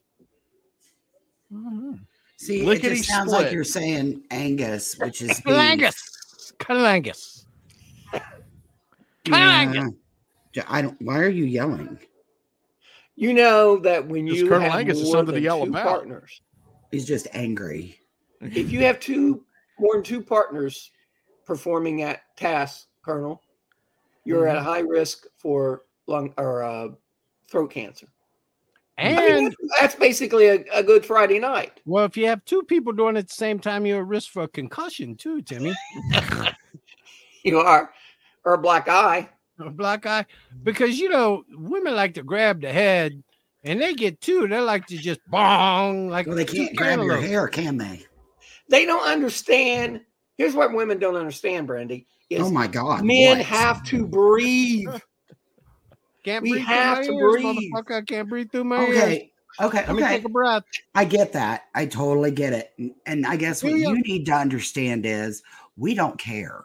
S4: See, it
S6: Lickety
S4: just sounds
S6: split.
S4: like you're saying Angus, which is
S5: Colonel
S4: beef.
S5: Angus. Colonel Angus. Colonel
S4: Yeah.
S5: Angus.
S4: Ja- I don't. Why are you yelling?
S3: You know that when
S6: Because
S3: you
S6: Colonel
S3: have
S6: Angus is
S3: more
S6: something to
S3: than
S6: yell
S3: two
S6: about.
S3: partners,
S4: He's just angry.
S3: if you have two more than two partners performing at tasks, Colonel, you're
S6: Mm-hmm.
S3: at a high risk for lung or uh, throat cancer. I mean,
S5: And
S3: that's, that's basically a, a good Friday night.
S5: well, if you have two people doing it at the same time, you're at risk for a concussion too, Timmy.
S3: You are, or a black eye.
S5: A black eye. Because you know, women like to grab the head and they get two, they like to just bong like
S4: Well, they
S5: two
S4: can't grab your
S5: cantaloupes.
S4: hair, can they?
S3: They don't understand. Here's what women don't understand, Brandy, is
S4: Oh my God!
S3: men
S4: what?
S3: have to breathe.
S5: Can't
S3: We
S5: breathe
S3: have
S5: through
S3: to
S5: my ears,
S3: breathe.
S5: motherfucker. I can't breathe through my ears.
S4: Okay, okay,
S5: Let me
S4: okay.
S5: take a breath.
S4: I get that. I totally get it. And- And I guess what
S5: Do you?
S4: you need to understand is we don't care.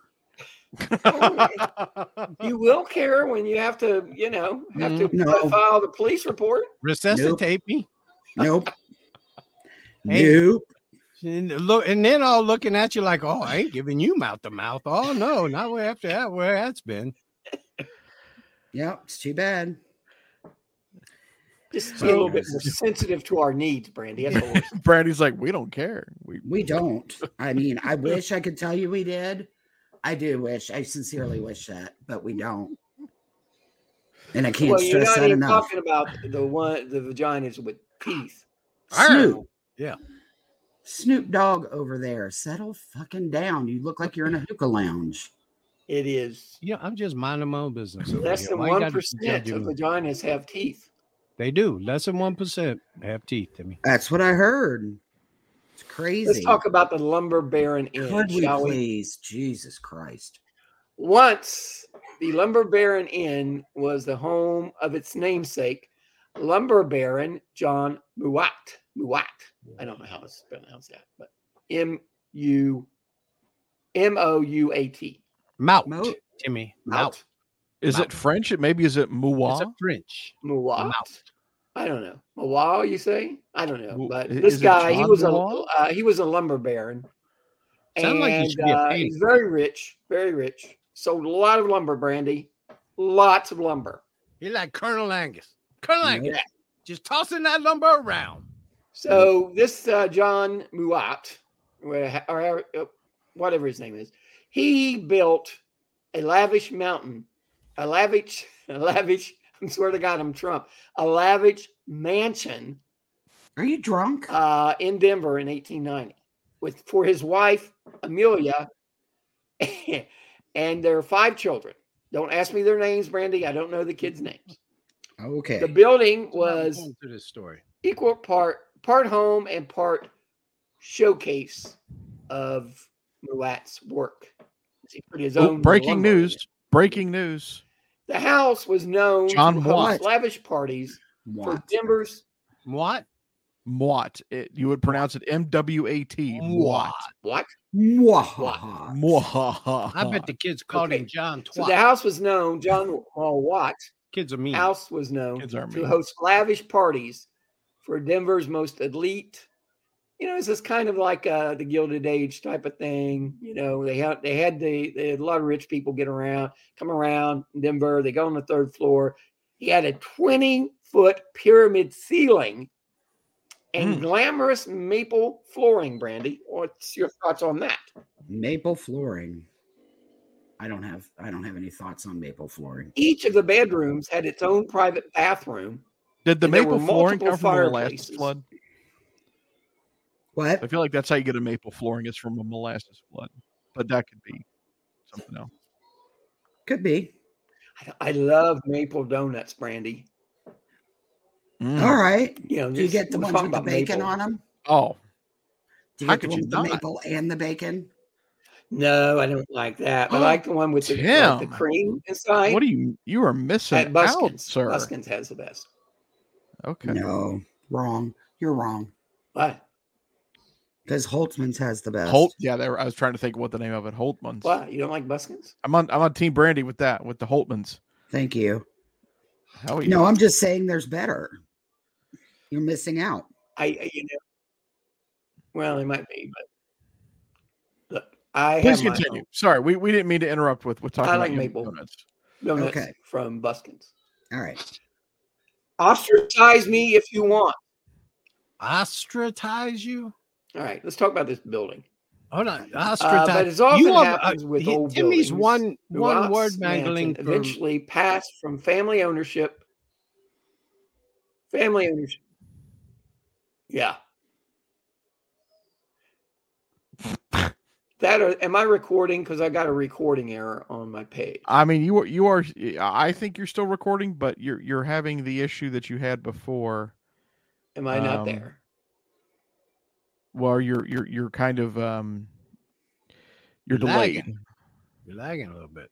S3: You will care when you have to, you know, have to
S4: Mm-hmm. No.
S3: file the police report.
S5: Resuscitate me.
S4: Nope.
S5: Hey.
S4: Nope.
S5: And look, and then all looking at you like, oh, I ain't giving you mouth to mouth. Oh no, not where after that, where that's been.
S4: Yep. It's too bad.
S3: Just be a little bit more sensitive to our needs, Brandy. That's all we're saying.
S6: Brandy's like, we don't care. We
S4: We don't. I mean, I wish I could tell you we did. I do wish. I sincerely wish that, but we don't. And I can't
S3: Well, you're
S4: stress
S3: not
S4: that
S3: even
S4: enough.
S3: talking about the one, the vaginas with teeth.
S4: Snoop.
S5: Yeah.
S4: Snoop Dogg over there. Settle fucking down. You look like you're in a hookah lounge.
S3: It is.
S5: Yeah, I'm just minding my own business. over
S3: Less
S5: here.
S3: than
S5: Why you
S3: one
S5: gotta
S3: percent
S5: judge
S3: of
S5: me?
S3: vaginas have teeth.
S5: They do. Less than one percent have teeth, Timmy.
S4: That's what I heard. It's crazy.
S3: Let's talk about the Lumber Baron Inn,
S4: Could we
S3: shall we?
S4: please? Jesus Christ.
S3: Once, the Lumber Baron Inn was the home of its namesake, Lumber Baron John Mouat. Mouat. I don't know how to pronounce that, but M U M O U A T.
S5: Mout,
S4: Mout?
S5: Timmy.
S3: Mout.
S5: Mout.
S6: Is it French? It maybe is it
S5: It's
S6: Moua?
S5: a French.
S3: Mouat.
S5: Mout.
S3: I don't know. Mouat, you say? I don't know.
S6: Mo-
S3: But
S6: is
S3: this
S6: it
S3: guy, he
S6: John
S3: was a
S6: Mouat?
S3: uh, he was a lumber baron.
S5: Sound like he
S3: And
S5: should be a
S3: uh,
S5: painter.
S3: he's very rich, very rich. Sold a lot of lumber, Brandy. Lots of lumber.
S5: You're like Colonel Angus. Colonel
S4: Yeah.
S5: Angus. Just tossing that lumber around.
S3: So this uh, John Mouat, or, or uh, whatever his name is, he built a lavish mountain, a lavish, a lavish. I swear to God, I'm Trump. A lavish mansion
S4: Are you drunk?
S3: uh, in Denver in eighteen ninety, with for his wife Amelia, and their five children. Don't ask me their names, Brandy. I don't know the kids' names.
S4: Okay.
S3: The building
S5: There's another
S3: was
S5: point to this story.
S3: equal part part home and part showcase of Mouat's work. He put his
S6: Oh,
S3: own
S6: breaking
S3: lumber in
S6: news.
S3: it.
S6: Breaking news.
S3: The house was known
S6: John
S3: to
S6: Watt.
S3: host lavish parties for
S4: What?
S3: Denver's
S5: What?
S6: Mwat. It, you would pronounce it M W A T. Mwat.
S3: what?
S4: Mwahaha.
S6: Mwahaha.
S5: I bet the kids called
S3: Okay.
S5: him John
S3: So
S5: Twat.
S3: the house was known. John Paul Watt
S5: Kids are mean.
S3: house was known
S6: Kids are
S3: to
S6: mean.
S3: host lavish parties for Denver's most elite. You know, it's just kind of like uh, the Gilded Age type of thing. You know, they had they had the they had a lot of rich people get around, come around in Denver. They go on the third floor. He had a twenty foot pyramid ceiling and
S6: Mm.
S3: glamorous maple flooring. Brandy, what's your thoughts on that?
S4: Maple flooring. I don't have I don't have any thoughts on maple flooring.
S3: Each of the bedrooms had its own private bathroom.
S6: Did the
S3: And there
S6: maple
S3: were
S6: flooring
S3: multiple
S6: come from a molasses
S3: fireplaces.
S6: flood?
S4: What?
S6: I feel like that's how you get a maple flooring is from a molasses flood, but that could be something else.
S4: Could be.
S3: I, I love maple donuts, Brandy.
S6: Mm.
S4: All right.
S3: You know,
S4: Do you
S3: just-
S4: get the
S3: we're
S4: ones
S3: talking
S4: with the
S3: about
S4: bacon
S3: maple.
S4: on them?
S6: Oh,
S4: Do you
S6: How
S4: get the
S6: could
S4: one
S6: you
S4: with the
S6: not?
S4: maple and the bacon?
S3: No, I don't like that. I like the one with the, like the
S6: Tim.
S3: cream inside.
S6: what do you? You are missing
S3: At
S6: out,
S3: Buskins?
S6: sir.
S3: Buskins has the best.
S6: Okay.
S4: No, wrong. You're wrong.
S3: What?
S4: Because Holtzman's has the best.
S6: Holt. Yeah, they were, I was trying to think what the name of it. Holtman's.
S3: What? You don't like Buskins?
S6: I'm on. I'm on Team Brandy with that. With the Holtmans.
S4: Thank you.
S6: How are you?
S4: No, I'm just saying there's better. You're missing out.
S3: I, I- you know. Well, it might be, but look, I
S6: Please
S3: have my
S6: continue.
S3: own
S6: Sorry, we, we didn't mean to interrupt with with talking
S3: I
S6: about
S3: like
S6: Yummy
S3: maple.
S6: donuts.
S3: donuts
S4: Okay.
S3: from Buskins.
S4: All right.
S3: Ostracize me if you want.
S5: Ostracize you?
S3: All right, let's talk about this building.
S5: Hold on.
S3: Uh,
S5: Ostracize.
S3: but as often
S5: you are,
S3: happens with
S5: he-
S3: old
S5: Timmy's
S3: buildings,
S5: one one
S3: Mouat's
S5: word mangling.
S3: mansion
S5: from-
S3: eventually passed from family ownership. Family ownership. Yeah. That or am I recording? Because I got a recording error on my page.
S6: I mean, you are you are. I think you're still recording, but you're you're having the issue that you had before.
S3: Am I not
S6: um,
S3: there?
S6: Well, you're you're you're kind of um. You're
S5: You're
S6: delayed.
S5: lagging. You're lagging a little bit.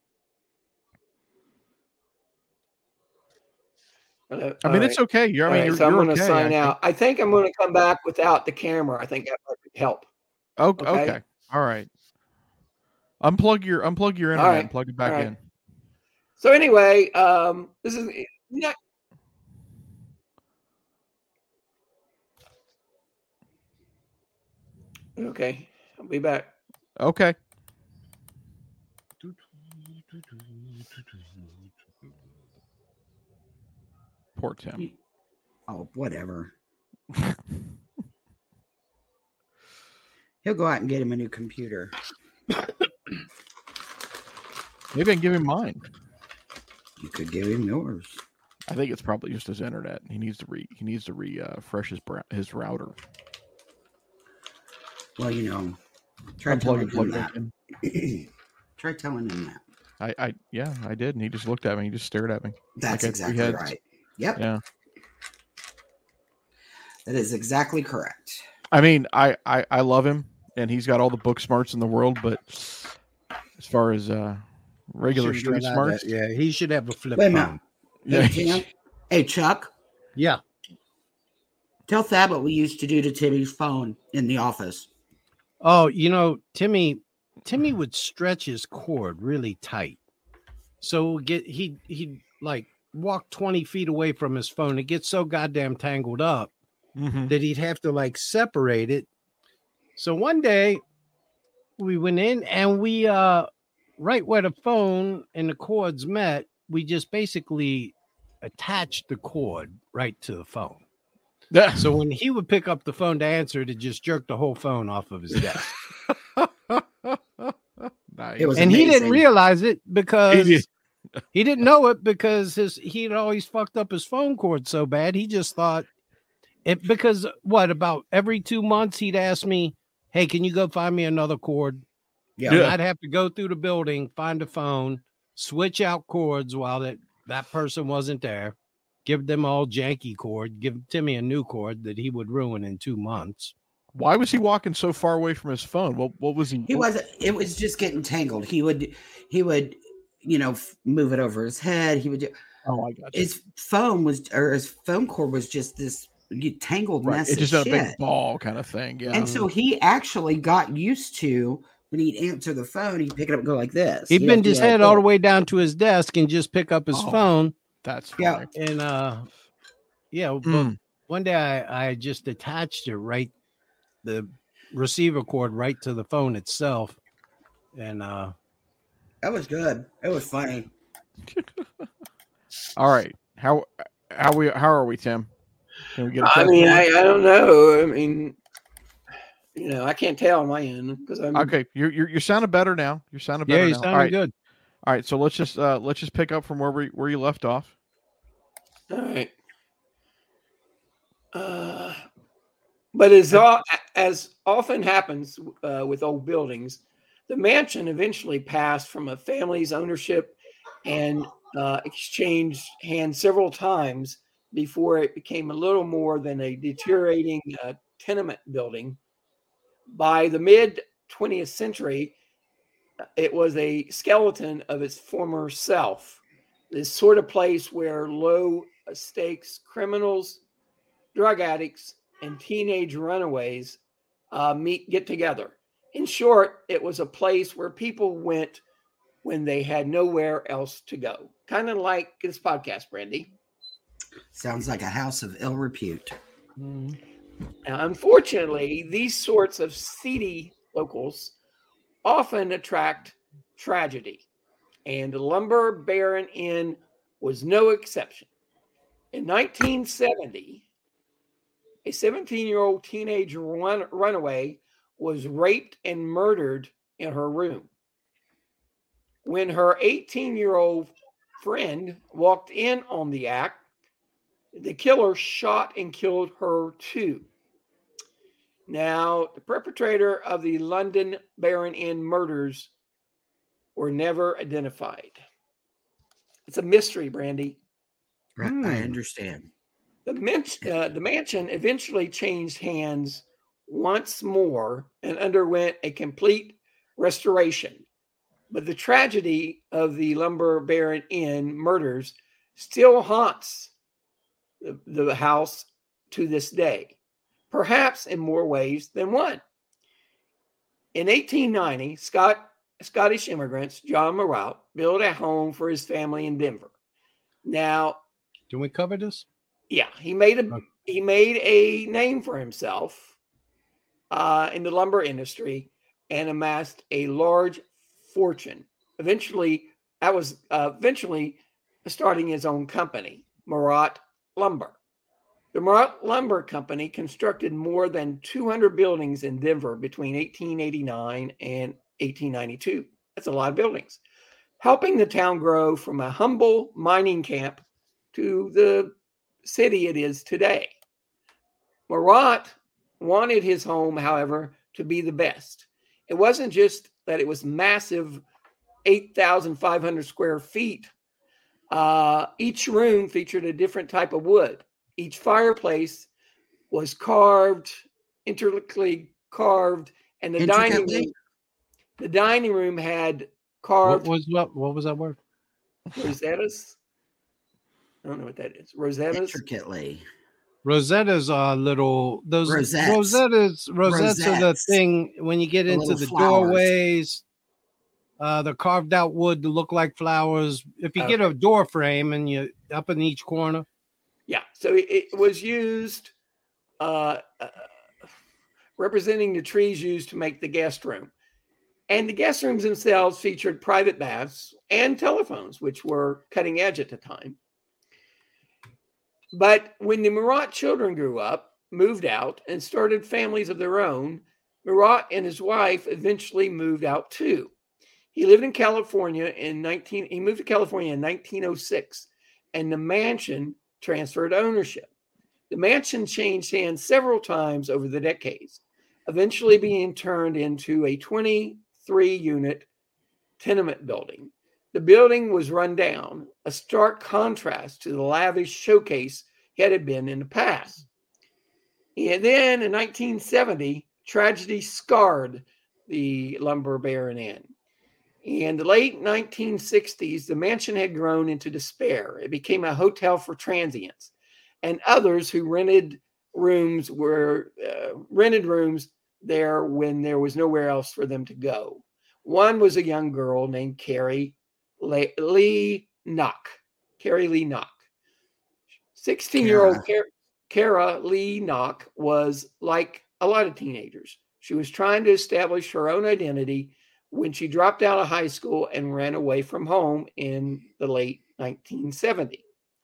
S3: Uh,
S6: I mean,
S3: all
S6: it's
S3: right.
S6: okay. You're. I
S3: All
S6: mean,
S3: right,
S6: you're,
S3: so I'm
S6: you're
S3: going to
S6: okay,
S3: sign
S6: I
S3: out. I think I'm going to come back without the camera. I think that might help.
S6: think. Okay,
S3: Okay.
S6: okay. All right. Unplug your unplug your
S3: All
S6: internet
S3: right.
S6: and plug it back
S3: All right.
S6: in.
S3: So anyway, um, this is not. Okay, I'll be back.
S6: Okay. Poor Tim.
S4: Oh, whatever. He'll go out and get him a new computer.
S6: Maybe I can give him mine.
S4: You could give him yours.
S6: I think it's probably just his internet. He needs to re he needs to re uh, refresh his bra- his router.
S4: Well, you know, try
S6: Unplug
S4: telling
S6: and
S4: him
S6: plug
S4: that.
S6: back in.
S4: Try telling him that.
S6: I, I, yeah, I did, and he just looked at me. He just stared at me.
S4: That's
S6: like
S4: exactly
S6: had,
S4: right. Yep.
S6: Yeah.
S4: That is exactly correct.
S6: I mean, I, I, I love him, and he's got all the book smarts in the world, but as far as uh, regular
S5: Should
S6: street
S5: run out of
S6: smarts,
S5: that. Yeah, he should have a flip
S4: Wait a
S5: phone.
S4: minute.
S6: yeah,
S4: Hey, Tim. Hey, Chuck.
S5: Yeah.
S4: Tell Thad what we used to do to Timmy's phone in the office.
S5: Oh, you know, Timmy, Timmy would stretch his cord really tight. So get he he'd like walk twenty feet away from his phone. It gets so goddamn tangled up
S6: mm-hmm.
S5: that he'd have to like separate it. So one day we went in and we uh right where the phone and the cords met, we just basically attached the cord right to the phone.
S6: Yeah.
S5: So when he would pick up the phone to answer it, it just jerked the whole phone off of his desk.
S6: Nice.
S4: It was
S5: And he didn't
S4: amazing.
S5: realize it because
S6: He did.
S5: he didn't know it because his he'd always fucked up his phone cord so bad. He just thought it because what about every two months he'd ask me, "Hey, can you go find me another cord?"
S4: Yeah.
S5: And
S6: Yeah.
S5: I'd have to go through the building, find a phone, switch out cords while that, that person wasn't there, give them all janky cord, give Timmy a new cord that he would ruin in two months.
S6: Why was he walking so far away from his phone? What what was he?
S4: He wasn't. It was just getting tangled. He would, he would, you know, f- move it over his head. He would. Do,
S6: Oh, I got you.
S4: his phone was, or his phone cord was just this tangled
S6: Right.
S4: mess
S6: It's
S4: of
S6: just a big
S4: shit.
S6: ball kind of thing. Yeah.
S4: And so he actually got used to when he'd answer the phone, he'd pick it up and go like this.
S5: He'd
S4: He'd
S5: bend
S4: have to
S5: his
S4: be like
S5: head all the
S4: this.
S5: way down to his desk and just pick up his
S6: Oh.
S5: phone.
S6: That's
S4: Yeah.
S6: funny.
S5: And uh yeah, but
S6: Mm.
S5: one day I, I just attached it right the receiver cord right to the phone itself. And uh
S4: That was good. It was funny.
S6: All right. How how we how are we, Tim? Can we get? A
S3: I
S6: test
S3: mean,
S6: going?
S3: I, I don't know. I mean, you know, I can't tell on my end because I'm
S6: Okay, you're you're you're sounding better now. You're sounding
S5: yeah,
S6: better
S5: you
S6: now. All
S5: sounded
S6: right.
S5: good.
S6: All right. So let's just uh let's just pick up from where we where you left off.
S3: all right. Uh, but as all, as often happens uh, with old buildings, the mansion eventually passed from a family's ownership and uh, exchanged hands several times before it became a little more than a deteriorating uh, tenement building. By the mid twentieth century, it was a skeleton of its former self. This sort of place where low stakes criminals, drug addicts, and teenage runaways uh, meet, get together. In short, it was a place where people went when they had nowhere else to go. Kind of like this podcast, Brandy.
S4: Sounds like a house of ill repute.
S5: Mhm.
S3: Now, unfortunately, these sorts of seedy locals often attract tragedy, and the Lumber Baron Inn was no exception. In nineteen seventy, a seventeen-year-old teenage run, runaway was raped and murdered in her room. When her eighteen-year-old friend walked in on the act, the killer shot and killed her too. Now, the perpetrator of the London Baron Inn murders were never identified. It's a mystery, Brandy.
S4: Right,
S5: Hmm.
S4: I understand.
S3: The, man- uh, the mansion eventually changed hands once more and underwent a complete restoration. But the tragedy of the Lumber Baron Inn murders still haunts the, the house to this day, perhaps in more ways than one. In eighteen ninety, Scott, Scottish immigrants John Marat built a home for his family in Denver. Now,
S5: Can we cover this?
S3: yeah, he made a
S5: Okay.
S3: he made a name for himself uh, in the lumber industry and amassed a large fortune. Eventually, that was uh, eventually starting his own company, Marat Lumber. The Marat Lumber Company constructed more than two hundred buildings in Denver between eighteen eighty-nine and eighteen ninety-two. That's a lot of buildings, helping the town grow from a humble mining camp to the city it is today. Marat wanted his home, however, to be the best. It wasn't just that it was massive, eight thousand five hundred square feet. Uh, each room featured a different type of wood. Each fireplace was carved, intricately carved, and the dining room, the dining room had carved.
S5: What was what? What was that word?
S3: Rosettas. I don't know what that is. Rosettas.
S4: Intricately.
S5: Rosettas are little. Those
S4: Rosettes.
S5: Rosettas. Rosettes are the
S4: Rosettes.
S5: thing when you get
S4: The
S5: into
S4: little
S5: the
S4: flowers.
S5: doorways. Uh, the carved out wood to look like flowers. If you
S3: Okay.
S5: get a door frame and you up in each corner.
S3: Yeah. So it, it was used, uh, uh, representing the trees used to make the guest room. And the guest rooms themselves featured private baths and telephones, which were cutting edge at the time. But when the Murat children grew up, moved out, and started families of their own, Murat and his wife eventually moved out too. He lived in California in nineteen. He moved to California in nineteen oh six, and the mansion transferred ownership. The mansion changed hands several times over the decades, eventually being turned into a twenty-three unit tenement building. The building was run down, a stark contrast to the lavish showcase it had been in the past. And then in nineteen seventy, tragedy scarred the Lumber Baron Inn. In the late nineteen sixties, the mansion had grown into despair. It became a hotel for transients, and others who rented rooms were uh, rented rooms there when there was nowhere else for them to go. One was a young girl named Carrie Le- Lee Knock. Carrie Lee Knock. sixteen-year-old Kara. Kara Lee Knock was like a lot of teenagers. She was trying to establish her own identity when she dropped out of high school and ran away from home in the late nineteen seventies.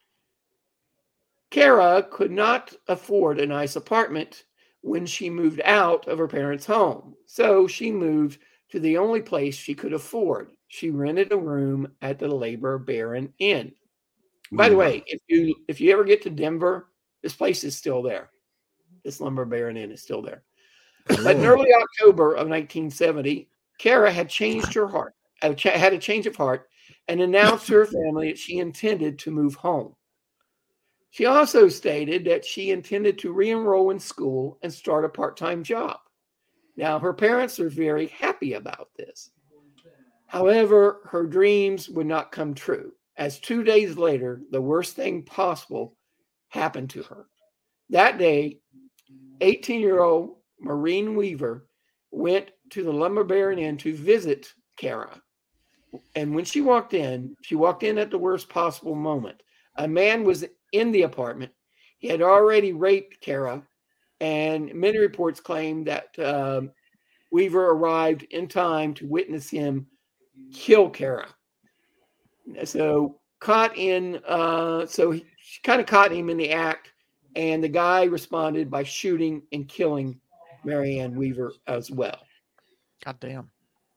S3: Kara could not afford a nice apartment when she moved out of her parents' home, so she moved to the only place she could afford. She rented a room at the Lumber Baron Inn. By the way, if you if you ever get to Denver, this place is still there. This Lumber Baron Inn is still there. But in early October of nineteen seventy, Kara had changed her heart, had a change of heart, and announced to her family that she intended to move home. She also stated that she intended to re-enroll in school and start a part-time job. Now, her parents are very happy about this. However, her dreams would not come true, as two days later, the worst thing possible happened to her. That day, eighteen-year-old Maureen Weaver went to the Lumber Baron Inn to visit Kara. And when she walked in, she walked in at the worst possible moment. A man was in the apartment. He had already raped Kara, and many reports claim that um, Weaver arrived in time to witness him kill Kara. So caught in, uh, so he, she kind of caught him in the act, and the guy responded by shooting and killing Marianne Weaver as well.
S6: God damn.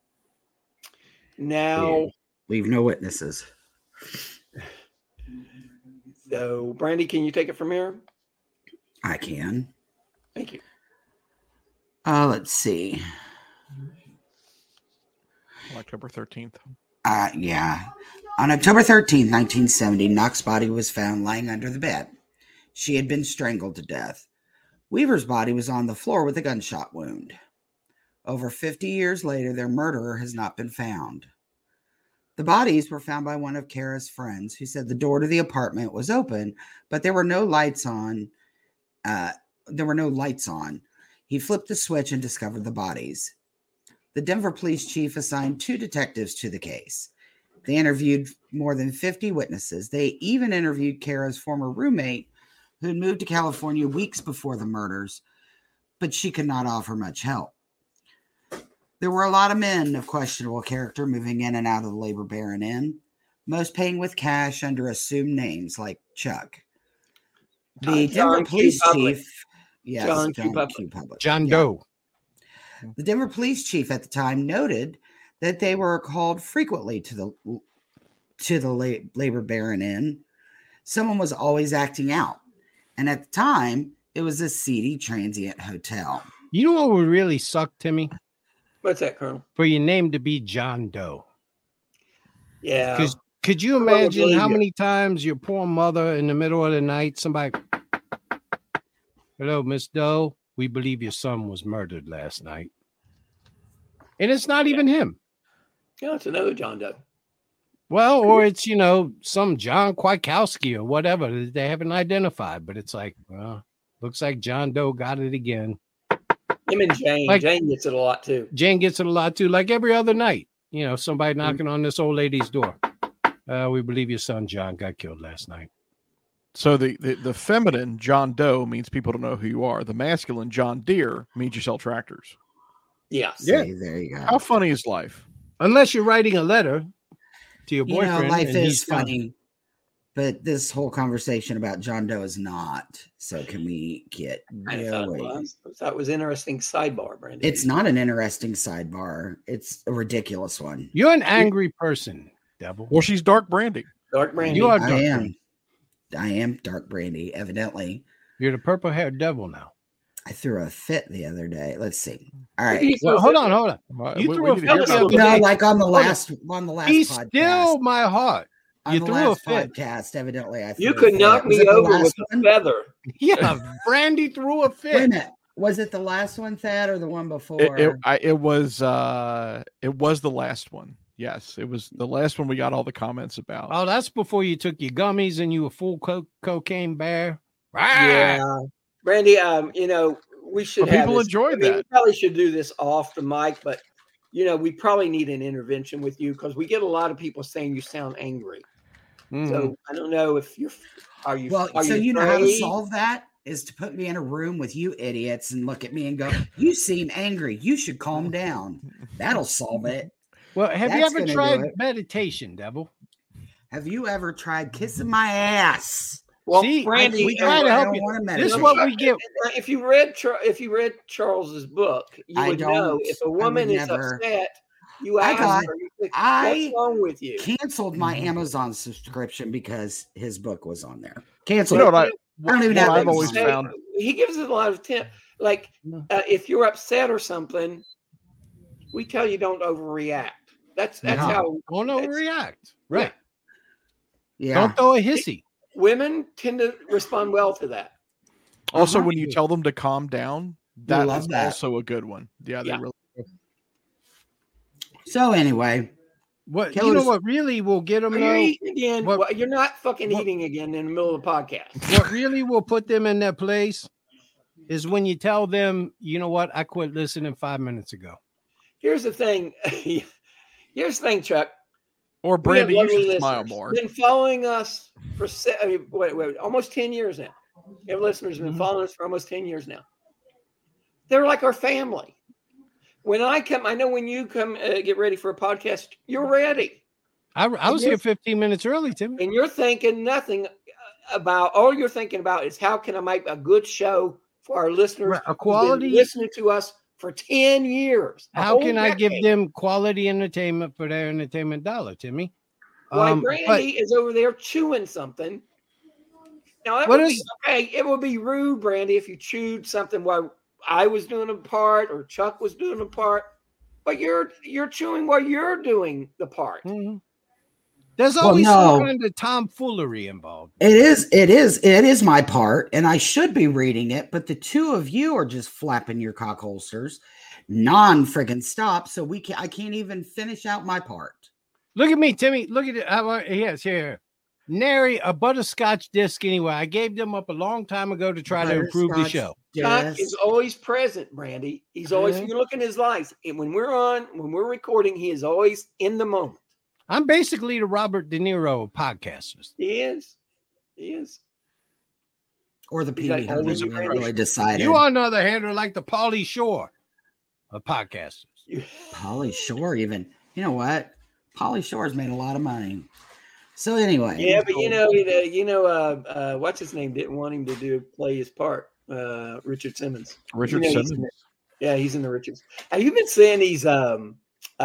S3: Now,
S4: leave no witnesses.
S3: So, Brandy, can you take it from here?
S4: I can.
S3: Thank you.
S4: Uh, let's see.
S6: October thirteenth.
S4: Uh, yeah. On October thirteenth, nineteen seventy, Knox's body was found lying under the bed. She had been strangled to death. Weaver's body was on the floor with a gunshot wound. Over fifty years later, their murderer has not been found. The bodies were found by one of Kara's friends, who said the door to the apartment was open, but there were no lights on. Uh, there were no lights on. He flipped the switch and discovered the bodies. The Denver police chief assigned two detectives to the case. They interviewed more than fifty witnesses. They even interviewed Kara's former roommate, who had moved to California weeks before the murders, but she could not offer much help. There were a lot of men of questionable character moving in and out of the Lumber Baron Inn, most paying with cash under assumed names like Chuck. The
S3: Uh,
S4: Denver
S3: John Q.
S4: police
S3: Public.
S4: chief, yes,
S3: John Q.
S4: John
S3: Public.
S4: Q. Public.
S5: John
S4: Yeah.
S5: Doe.
S4: The Denver police chief at the time noted that they were called frequently to the to the La- Lumber Baron Inn. Someone was always acting out, and at the time, it was a seedy transient hotel.
S5: You know what would really suck, Timmy?
S3: What's that, Colonel?
S5: For your name to be John Doe.
S3: Yeah.
S5: Because could you
S3: Probably,
S5: imagine how
S3: yeah.
S5: many times your poor mother in the middle of the night, somebody, hello, Miss Doe, we believe your son was murdered last night. And it's not even him.
S3: Yeah, it's another John Doe.
S5: Well, or it's, you know, some John Kwiatkowski or whatever that they haven't identified. But it's like, well, looks like John Doe got it again.
S3: Him and Jane.
S5: Like-
S3: Jane gets it a lot too.
S5: Jane gets it a lot too, like every other night. You know, somebody knocking on this old lady's door. Uh, we believe your son John got killed last night.
S6: So the, the, the feminine John Doe means people don't know who you are. The masculine John Deere means you sell tractors.
S3: Yeah.
S4: Yeah, there you go.
S6: How funny is life?
S5: Unless you're writing a letter to your
S4: You
S5: boyfriend.
S4: know, life
S5: and
S4: is
S5: he's gone.
S4: funny, but this whole conversation about John Doe is not. So can we get
S3: I thought it
S4: really?
S3: was. I thought it was interesting sidebar, Brandon.
S4: It's not an interesting sidebar. It's a ridiculous one.
S5: You're an angry person, Devil.
S6: Well, she's dark branding.
S3: Dark Brandy.
S5: You are
S4: I
S5: dark.
S4: am.
S5: Brandy.
S4: I am dark brandy, evidently.
S5: You're the purple haired devil now.
S4: I threw a fit the other day. Let's see. All right.
S3: You
S5: Well,
S3: threw
S5: hold
S3: a-
S5: on, hold on.
S6: Uh,
S5: You
S6: we-
S5: threw
S6: we
S5: a
S6: need to hear
S5: fit the
S6: about
S5: other
S6: this.
S4: No,
S5: day.
S4: like on the
S5: Hold on.
S4: last on the last
S5: He
S4: podcast.
S5: stilled my heart.
S4: on
S5: You
S4: the
S5: threw a
S4: last
S5: fit.
S4: podcast, evidently. I
S3: You
S4: threw a
S3: could
S4: fit.
S3: knock
S4: Was
S3: me
S4: it the
S3: over with
S4: last
S3: a
S4: one?
S3: feather.
S5: Yeah, Brandy threw a
S4: Wait a
S5: fit.
S4: minute. Was it the last one, Thad, or the one before?
S6: It, it, I, it was uh, it was the last one. Yes, it was the last one we got all the comments about.
S5: Oh, that's before you took your gummies and you were full co- cocaine bear.
S3: Yeah. Brandy, um, you know, we should
S6: Well,
S3: have
S6: people
S3: this-
S6: enjoyed
S3: I mean,
S6: that.
S3: We probably should do this off the mic, but you know, we probably need an intervention with you because we get a lot of people saying you sound angry.
S5: Mhm.
S3: So I don't know if you're are you
S4: Well,
S3: are
S4: so
S3: you
S4: you know how to
S3: afraid?
S4: solve that is to put me in a room with you idiots and look at me and go, "You seem angry. You should calm down." That'll solve it.
S5: Well, have you
S4: That's
S5: ever
S4: gonna do
S5: tried
S4: it.
S5: meditation, Devil?
S4: Have you ever tried kissing my ass?
S3: Well,
S5: See,
S3: Brandy,
S5: we
S3: uh,
S5: try to
S4: I
S5: help
S4: don't
S5: you.
S4: wanna
S5: This is
S4: meditate.
S5: what we get.
S3: if you read Char- if you read Charles's book, you
S4: I
S3: would know
S4: don't.
S3: if a
S4: I would
S3: woman is
S4: never-
S3: upset, you
S4: I
S3: ask
S4: got-
S3: her, you say,
S4: I
S3: what's wrong with you?
S4: Canceled my
S5: Mm-hmm.
S4: Amazon subscription because his book was on there.
S6: You
S4: Canceled.
S6: know
S4: it.
S6: what I,
S4: I don't even
S6: what
S4: have
S6: I've
S4: Amazon.
S6: always
S3: Say-
S6: found.
S3: He gives us a lot of tip. Like
S5: No.
S3: uh, if you're upset or something, we tell you don't overreact. That's that's
S4: No.
S3: how
S5: Don't
S3: that's-
S5: overreact. Right.
S4: Yeah.
S5: Don't throw a hissy.
S3: women tend to respond well to that.
S6: Also,
S4: Uh-huh.
S6: when you tell them to calm down, that
S4: love
S6: is
S4: that.
S6: also a good one. Yeah, they
S3: Yeah.
S6: really.
S4: So anyway,
S5: What you
S4: Killers-
S5: know? What really will get them
S3: Are you
S5: though?
S3: eating again?
S5: what-
S3: Well, you're not fucking
S5: what-
S3: eating again in the middle of the podcast.
S5: What really will put them in their place is when you tell them, you know what? I quit listening five minutes ago.
S3: Here's the thing. Here's the thing, Chuck.
S6: Or
S3: We have
S6: Brandy, you
S3: lovely
S6: should smile
S3: listeners.
S6: more.
S3: Been following us for se- I mean, wait, wait, almost ten years now. We have listeners who've been
S5: Mhm.
S3: following us for almost ten years now. They're like our family. When I come, I know when you come uh, get ready for a podcast, you're ready.
S5: I, I was here fifteen minutes early, Tim.
S3: And you're thinking nothing about, all you're thinking about is how can I make a good show for our listeners
S5: Right, a
S3: who've been
S5: quality-
S3: listening to us for ten years. a
S5: How
S3: whole
S5: can I give
S3: decade.
S5: them quality entertainment for their entertainment dollar, Timmy?
S3: Why
S5: Um,
S3: Brandy
S5: but
S3: is over there chewing something. Now that
S5: What
S3: would
S5: is-
S3: be okay. It would be rude, Brandy, if you chewed something while I was doing a part or Chuck was doing a part. But you're you're chewing while you're doing the part.
S5: Mhm. There's
S4: Well,
S5: always some
S4: no.
S5: kind of tomfoolery involved.
S4: it is, it is, it is my part, and I should be reading it, but the two of you are just flapping your cock holsters, non friggin' stop. So we can I can't even finish out my part.
S5: Look at me, Timmy. Look at it. I want yes, here. Nary a butterscotch disc anywhere. I gave them up a long time ago to try to improve the
S4: Butterscotch
S5: show.
S3: Chuck
S4: Yes.
S3: is always present, Brandy. He's always,
S5: Mhm.
S3: if you look in his lives, and when we're on, when we're recording, he is always in the moment.
S5: I'm basically the Robert De Niro of podcasters.
S3: He is. He is.
S4: Or the
S3: He's
S4: Pee
S3: like,
S4: Wee
S3: how was
S4: Herman,
S3: your
S4: we haven't
S3: British?
S4: really decided.
S5: You, on the other hand, are like the Pauly Shore of podcasters.
S4: Polly Shore, even. You know what? Polly Shore's made a lot of money. So anyway,
S3: Yeah, but you know, you know, you know uh, uh, what's his name didn't want him to do play his part. Uh, Richard Simmons.
S6: Richard
S3: You know, he's
S6: Simmons.
S3: in it. Yeah, he's in the Richards. Have you been seeing these? Um,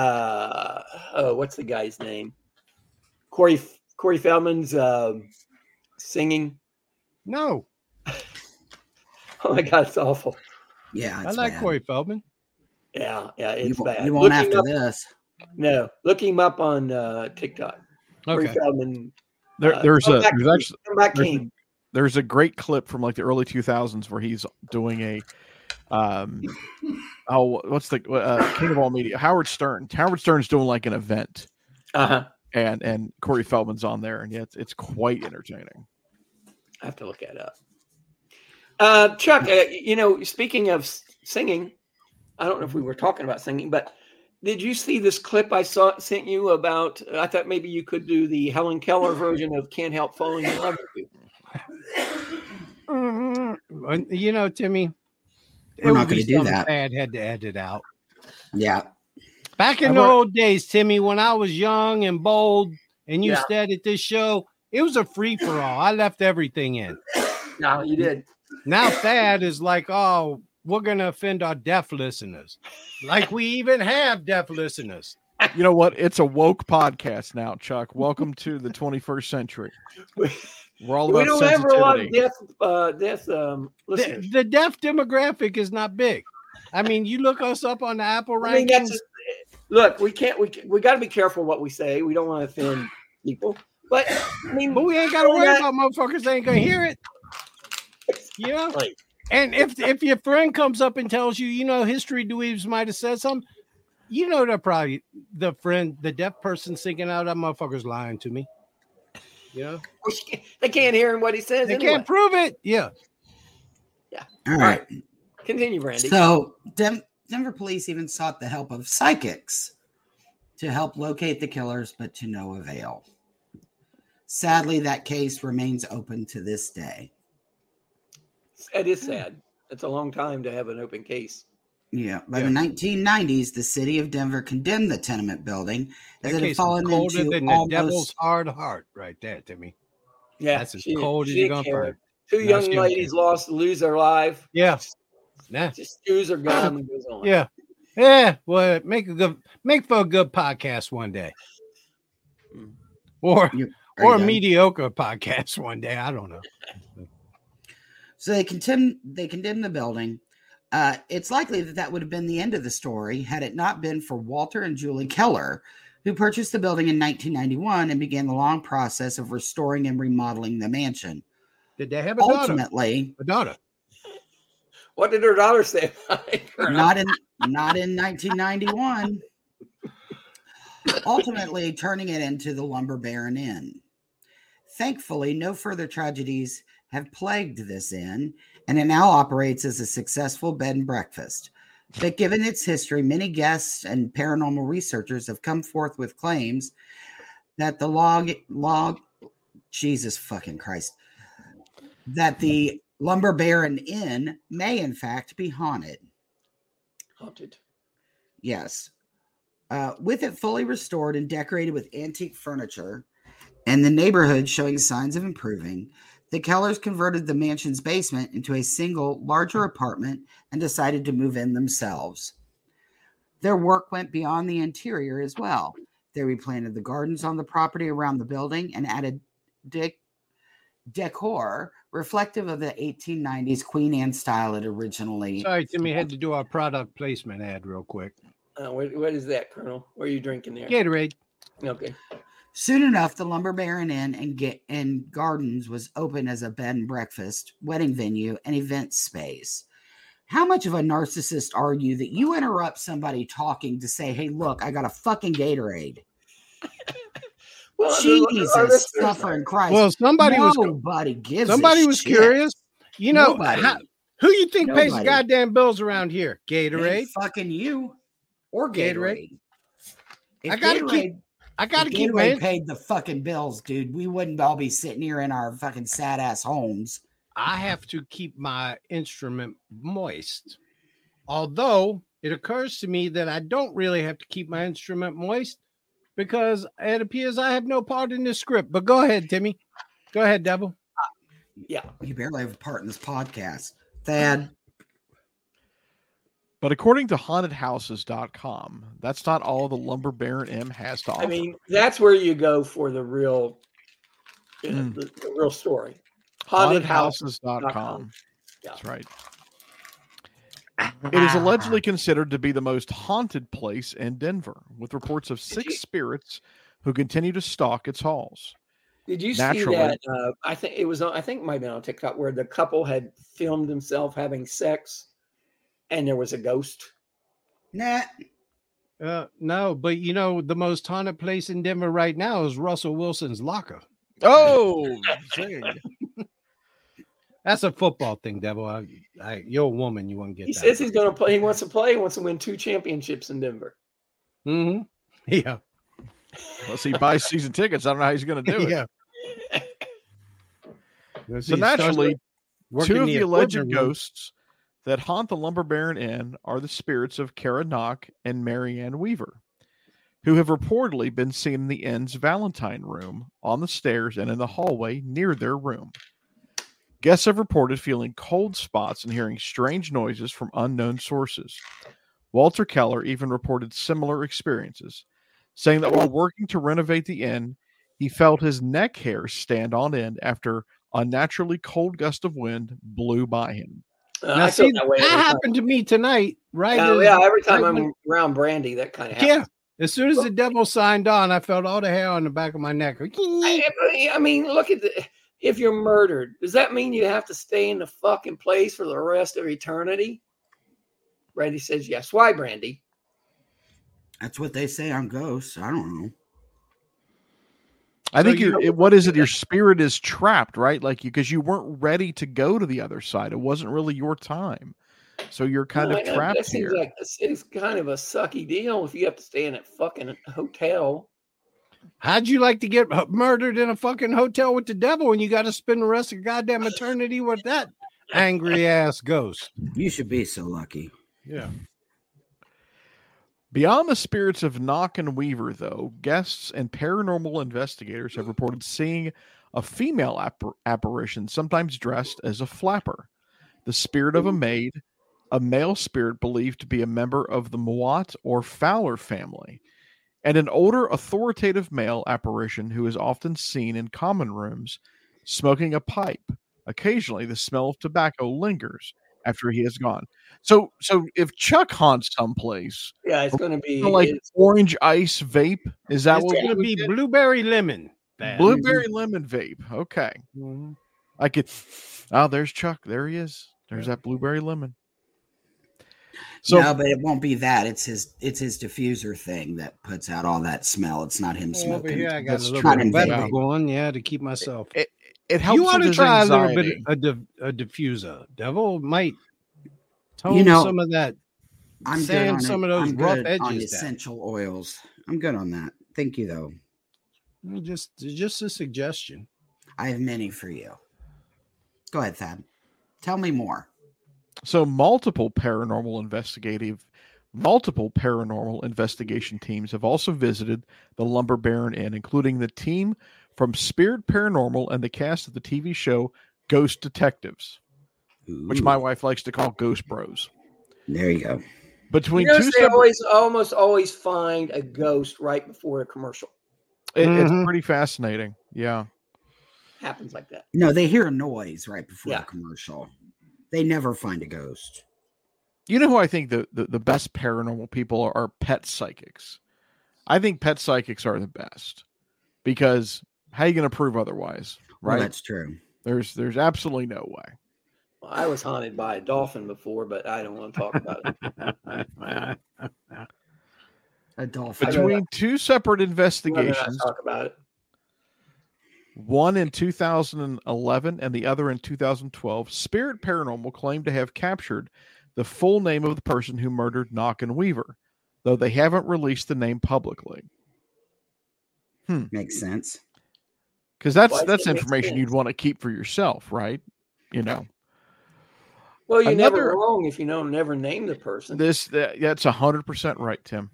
S3: uh, oh, what's the guy's name? Corey Corey Feldman's um, singing.
S5: No.
S3: Oh my God, it's awful.
S4: Yeah,
S5: I
S4: it's
S5: like
S4: bad.
S5: Corey Feldman.
S3: Yeah, yeah,
S4: You,
S3: it's
S4: won't-
S3: bad.
S4: you won't
S3: Look
S4: after
S3: him up,
S4: this.
S3: No, look him up on uh, TikTok. Corey
S5: Okay.
S3: Feldman.
S6: There,
S3: uh,
S6: there's a
S3: Comeback
S6: there's
S3: King.
S6: actually
S3: Comeback
S6: there's a,
S3: King.
S6: there's a great clip from like the early two thousands where he's doing a um oh what's the uh, King of all media, Howard Stern. Howard Stern's doing like an event,
S3: Uh-huh.
S6: and and Corey Feldman's on there, and yeah, it's, it's quite entertaining.
S3: I have to look that up. Uh, Chuck, uh, you know, speaking of s- singing, I don't know if we were talking about singing, but did you see this clip I saw sent you about? I thought maybe you could do the Helen Keller version of "Can't Help Falling in Love with You."
S5: You know, Timmy,
S4: We're
S5: it
S4: not
S5: would be
S4: gonna do
S5: something
S4: that.
S5: Bad had to edit out.
S4: Yeah.
S5: Back in
S6: I
S5: the
S6: want-
S5: old days, Timmy, when I was young and bold, and you
S3: Yeah.
S5: said at this show, it was a free for all. I left everything in.
S3: No, you did.
S5: Now Thad is like, oh, we're gonna offend our deaf listeners, like we even have deaf listeners.
S6: You know what? It's a woke podcast now, Chuck. Welcome to the twenty-first century. We're all about
S3: We don't have a lot of
S6: sensitivity.
S3: deaf, uh, deaf um,
S5: The,
S3: listeners.
S5: the deaf demographic is not big. I mean, you look us up on the Apple
S3: I mean,
S5: rankings.
S3: that's look. We can't. We we got to be careful what we say. We don't want to offend people. But I mean,
S5: But we ain't got to
S3: we're
S5: worry
S3: not-
S5: about motherfuckers ain't gonna hear it. You know?
S3: Like,
S5: And if if your friend comes up and tells you, you know, history dweebs might have said something, you know, they're probably the friend, the deaf person thinking out that motherfucker's lying to me. You know,
S3: we can't- they can't hear what he says.
S5: they
S3: anyway.
S5: can't prove it. Yeah.
S4: All right.
S3: Continue, Randy.
S4: So Dem- Denver police even sought the help of psychics to help locate the killers, but to no avail. Sadly, that case remains open to this day.
S3: It is sad. It's a long time to have an open case.
S4: Yeah, by
S5: Yeah.
S4: the nineteen nineties, the city of Denver condemned the tenement building as
S5: That
S4: it had
S5: case is
S4: fallen
S5: colder
S4: into
S5: than the
S4: almost
S5: devil's hard heart, right there, Timmy.
S3: Yeah,
S5: That's as
S3: she-
S5: cold as
S3: she
S5: you're
S3: didn't
S5: gonna
S3: care.
S5: find.
S3: Two
S5: No,
S3: young
S5: she don't
S3: ladies lost, lose their life.
S5: Yeah. Nah.
S3: Just use their gun and goes on.
S5: Yeah. Yeah. Well, make a good make for a good podcast one day. Or
S4: You- are you
S5: or a
S4: done?
S5: mediocre podcast one day. I don't know.
S4: So they condemned they condemned the building. Uh, it's likely that that would have been the end of the story had it not been for Walter and Julie Keller, who purchased the building in nineteen ninety-one and began the long process of restoring and remodeling the mansion.
S5: Did they have a daughter?
S4: Ultimately,
S5: A daughter.
S3: What did her daughter say about it?
S4: not in not in nineteen ninety-one. Ultimately, turning it into the Lumber Baron Inn. Thankfully, no further tragedies have plagued this inn, and it now operates as a successful bed and breakfast. But given its history, many guests and paranormal researchers have come forth with claims that the log log Jesus fucking Christ that the Lumber Baron Inn may in fact be haunted.
S3: Haunted.
S4: Yes. Uh, with it fully restored and decorated with antique furniture and the neighborhood showing signs of improving, the Kellers converted the mansion's basement into a single, larger apartment and decided to move in themselves. Their work went beyond the interior as well. They replanted the gardens on the property around the building and added de- decor reflective of the eighteen nineties Queen Anne style it originally.
S5: Sorry, Timmy had to do our product placement ad real quick.
S3: Uh, what, what is that, Colonel? What are you drinking there?
S5: Gatorade.
S3: Okay.
S4: Soon enough, the Lumber Baron Inn and, Ga- and Gardens was open as a bed and breakfast, wedding venue, and event space. How much of a narcissist are you that you interrupt somebody talking to say, hey, look, I got a fucking Gatorade?
S3: Well, our
S4: Jesus,
S3: listeners-
S4: suffering Christ.
S5: Well, somebody was
S4: Nobody gives a
S5: somebody was
S4: shit.
S5: curious. You know,
S4: Nobody.
S5: how, who you think pays the
S4: Nobody.
S5: goddamn bills around here?
S4: Ain't
S5: Gatorade.
S4: fucking you or
S5: Gatorade.
S4: Gatorade. If
S5: I gotta
S4: Gatorade,
S5: keep- I gotta
S4: if
S5: keep
S4: Gatorade
S5: my.
S4: paid the fucking bills, dude, we wouldn't all be sitting here in our fucking sad ass homes.
S5: I have to keep my instrument moist. Although it occurs to me that I don't really have to keep my instrument moist because it appears I have no part in this script. But go ahead, Timmy. Go ahead, Devil.
S3: Yeah.
S4: You barely have a part in this podcast. Thad,
S6: But according to haunted houses dot com, that's not all the Lumber Baron M has to offer.
S3: I mean, that's where you go for the real, you know,
S6: Mm.
S3: the, the real story.
S6: haunted
S3: haunted house
S6: houses dot com.
S3: Yeah.
S6: That's right. It is allegedly considered to be the most haunted place in Denver, with reports of six
S3: you-
S6: spirits who continue to stalk its halls.
S3: Did you
S6: Naturally.
S3: see that? Uh, I think it was. On, I think it might have been on TikTok where the couple had filmed themselves having sex, and there was a ghost.
S4: Nah.
S5: Uh, no, but you know, the most haunted place in Denver right now is Russell Wilson's locker.
S6: Oh, zing.
S5: That's a football thing, Devil. I, I, you're a woman. You want to get
S3: He
S5: that.
S3: says he's going to play. He wants to play. He wants to win two championships in Denver.
S5: Mm-hmm. Yeah.
S6: Unless he buys season tickets, I don't know how he's going to do it.
S5: Yeah.
S6: So naturally, two of the alleged
S5: equipment room.
S6: ghosts that haunt the Lumber Baron Inn are the spirits of Kara Knock and Marianne Weaver, who have reportedly been seen in the inn's Valentine room, on the stairs, and in the hallway near their room. Guests have reported feeling cold spots and hearing strange noises from unknown sources. Walter Keller even reported similar experiences, saying that while working to renovate the inn, he felt his neck hair stand on end after a naturally cold gust of wind blew by him.
S3: Uh,
S5: Now,
S3: I feel
S5: see,
S3: that
S5: that,
S3: way. every time.
S5: happened to me tonight, right?
S3: Yeah,
S5: as-
S3: yeah, every time
S5: right
S3: I'm
S5: when-
S3: around Brandy, that kind of happens.
S5: yeah. As soon as the devil signed on, I felt all the hair on the back of my neck.
S3: I, I mean, look at the. If you're murdered, does that mean you have to stay in the fucking place for the rest of eternity? Brandy says yes. Why, Brandy?
S4: That's what they say on ghosts. I don't know.
S6: I think
S3: you
S6: you're,
S3: know-
S6: it, what is it? Your spirit is trapped, right? Like you, because you weren't ready to go to the other side. It wasn't really your time, so you're kind
S3: No,
S6: of
S3: I know,
S6: trapped
S3: that seems
S6: here.
S3: like it's kind of a sucky deal if you have to stay in a fucking hotel.
S5: How'd you like to get murdered in a fucking hotel with the devil and you got to spend the rest of your goddamn eternity with that angry ass ghost?
S4: You should be so lucky.
S5: Yeah.
S6: Beyond the spirits of Knock and Weaver, though, guests and paranormal investigators have reported seeing a female appar- apparition, sometimes dressed as a flapper, the spirit of a maid, a male spirit believed to be a member of the Mowat or Fowler family, and an older authoritative male apparition who is often seen in common rooms smoking a pipe. Occasionally, the smell of tobacco lingers after he has gone. So, so if Chuck haunts someplace,
S3: Yeah, it's going to be
S6: like
S3: it's-
S6: orange ice vape, is that
S5: It's
S6: what
S5: going to
S6: we
S5: be
S6: did?
S5: blueberry lemon. Bad.
S6: Blueberry lemon vape? Okay,
S5: Mhm.
S6: I could. Oh, there's Chuck. There he is. There's that blueberry lemon. So
S4: no, but it won't be that. It's his it's his diffuser thing that puts out all that smell. It's not him
S5: Over
S4: smoking.
S5: here, I got
S6: That's
S5: a little
S6: true.
S5: bit of
S4: Not
S5: vapor
S4: invading.
S5: going, yeah, to keep myself.
S6: it, it helps.
S5: You want
S6: with
S5: to
S6: his
S5: try a little
S6: anxiety.
S5: bit of a, diff, a diffuser. Devil might tone
S4: You know,
S5: some of that.
S4: I'm good
S5: sand
S4: on
S5: some
S4: it.
S5: of those
S4: I'm
S5: rough
S4: good on
S5: edges down.
S4: essential oils. I'm good on that. Thank you, though.
S5: Just, just a suggestion.
S4: I have many for you. Go ahead, Thad. Tell me more.
S6: So multiple paranormal investigative, multiple paranormal investigation teams have also visited the Lumber Baron Inn, including the team from Spirit Paranormal and the cast of the T V show Ghost Detectives, which
S4: Ooh,
S6: my wife likes to call Ghost Bros.
S4: there you go.
S6: Between
S3: you notice
S6: two
S3: they
S6: separate,
S3: always almost always find a ghost right before a commercial.
S6: it- it's
S5: Mhm.
S6: pretty fascinating. Yeah.
S3: Happens like that.
S4: No, they hear a noise right before
S3: Yeah.
S4: the commercial. They never find a ghost.
S6: You know who I think the, the, the best paranormal people are, are pet psychics. I think pet psychics are the best because how are you going to prove otherwise?
S4: Well,
S6: Right?
S4: that's true.
S6: there's there's absolutely no way.
S3: Well, I was haunted by a dolphin before, but I don't want to talk about it.
S4: A dolphin.
S6: Between two separate
S3: I'd rather not
S6: investigations,
S3: talk about it.
S6: one in two thousand eleven and the other in two thousand twelve, Spirit Paranormal claimed to have captured the full name of the person who murdered Knock and Weaver, though they haven't released the name publicly.
S4: Makes sense.
S6: Because that's
S3: Why does
S6: that's
S3: it make
S6: information
S3: sense?
S6: you'd want to keep for yourself, right? You know,
S3: Well, you're
S6: Another-
S3: never wrong if you know never name the person.
S6: this that, that's a hundred percent right, Tim.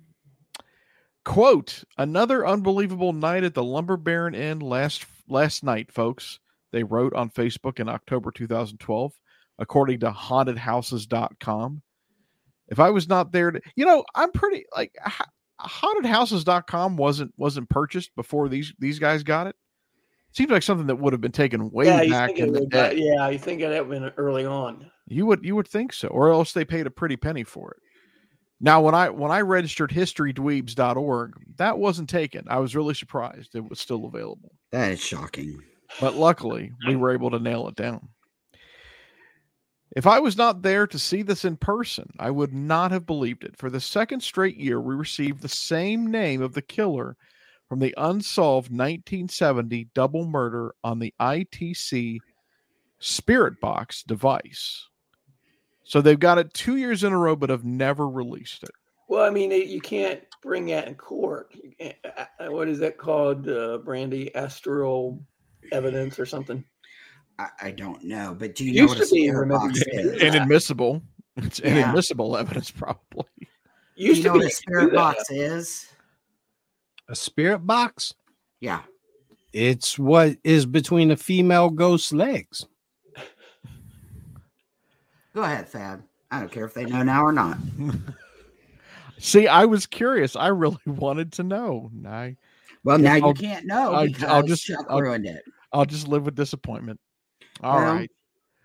S6: Quote, another unbelievable night at the Lumber Baron Inn last last night, folks. They wrote on Facebook in October two thousand twelve, according to haunted houses dot com. If I was not there to, you know, I'm pretty like ha- haunted houses dot com wasn't wasn't purchased before these these guys got it. Seems like something that would have been taken way
S3: Yeah, you
S6: back
S3: think
S6: in
S3: it
S6: the
S3: would,
S6: day.
S3: yeah, you think that went early on.
S6: You would you would think so, or else they paid a pretty penny for it. Now, when I when I registered history dweebs dot org, that wasn't taken. I was really surprised it was still available.
S4: That is shocking.
S6: But luckily, we were able to nail it down. If I was not there to see this in person, I would not have believed it. For the second straight year, we received the same name of the killer from the unsolved nineteen seventy double murder on the I T C Spirit Box device. So they've got it two years in a row, but have never released it.
S3: Well, I mean, you can't bring that in court. You can't, uh, what is that called, uh, Brandy? Astral evidence or something?
S4: I, I don't know, but do you
S3: Used
S4: know what
S3: to
S4: a
S3: be,
S4: spirit
S3: remember,
S4: box
S3: you could do
S4: is?
S3: that.
S6: Inadmissible. It's
S4: Yeah.
S6: inadmissible evidence, probably.
S4: Do
S3: Used
S4: you
S3: to
S4: know
S3: be
S4: what a
S3: able to do
S4: spirit
S3: that.
S4: box is?
S5: A spirit box?
S4: Yeah.
S5: It's what is between a female ghost's legs.
S4: Go ahead, Thad. I don't care if they know now or not.
S6: See, I was curious. I really wanted to know. I,
S4: Well, now you
S6: I'll-
S4: can't know
S6: I'll-
S4: because
S6: I'll just-
S4: Chuck
S6: I'll-
S4: ruined it.
S6: I'll just live with disappointment. All
S4: Well,
S6: right.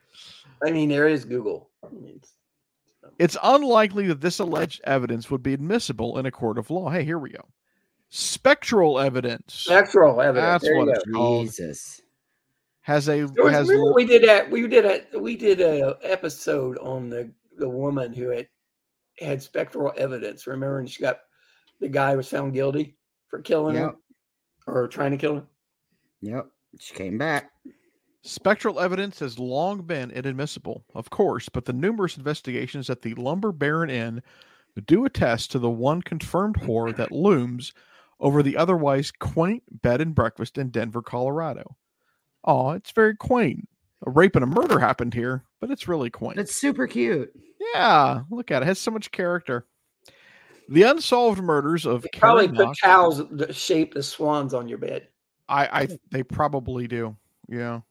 S3: I mean, there is Google. I mean, it's-
S6: It's unlikely that this alleged evidence would be admissible in a court of law. Hey, here we go. Spectral evidence
S3: Spectral evidence.
S6: That's
S3: There you
S6: what
S3: go.
S6: it's called.
S4: Jesus.
S6: has a
S3: There was,
S6: has
S3: remember we did that. We did a we did a episode on the the woman who had had spectral evidence. Remember, and she got the guy was found guilty for killing
S4: Yep.
S3: her or trying to kill her.
S4: Yep. She came back.
S6: spectral evidence has long been inadmissible, of course, but the numerous investigations at the Lumber Baron Inn do attest to the one confirmed horror that looms over the otherwise quaint bed and breakfast in Denver, Colorado. Oh, it's very quaint. A rape and a murder happened here, but it's really quaint.
S4: It's super cute.
S6: Yeah, look at it. It has so much character. The unsolved murders of
S3: They probably
S6: Karen
S3: put
S6: Knox-
S3: towels that shaped as swans on your bed.
S6: I, I they probably do. Yeah.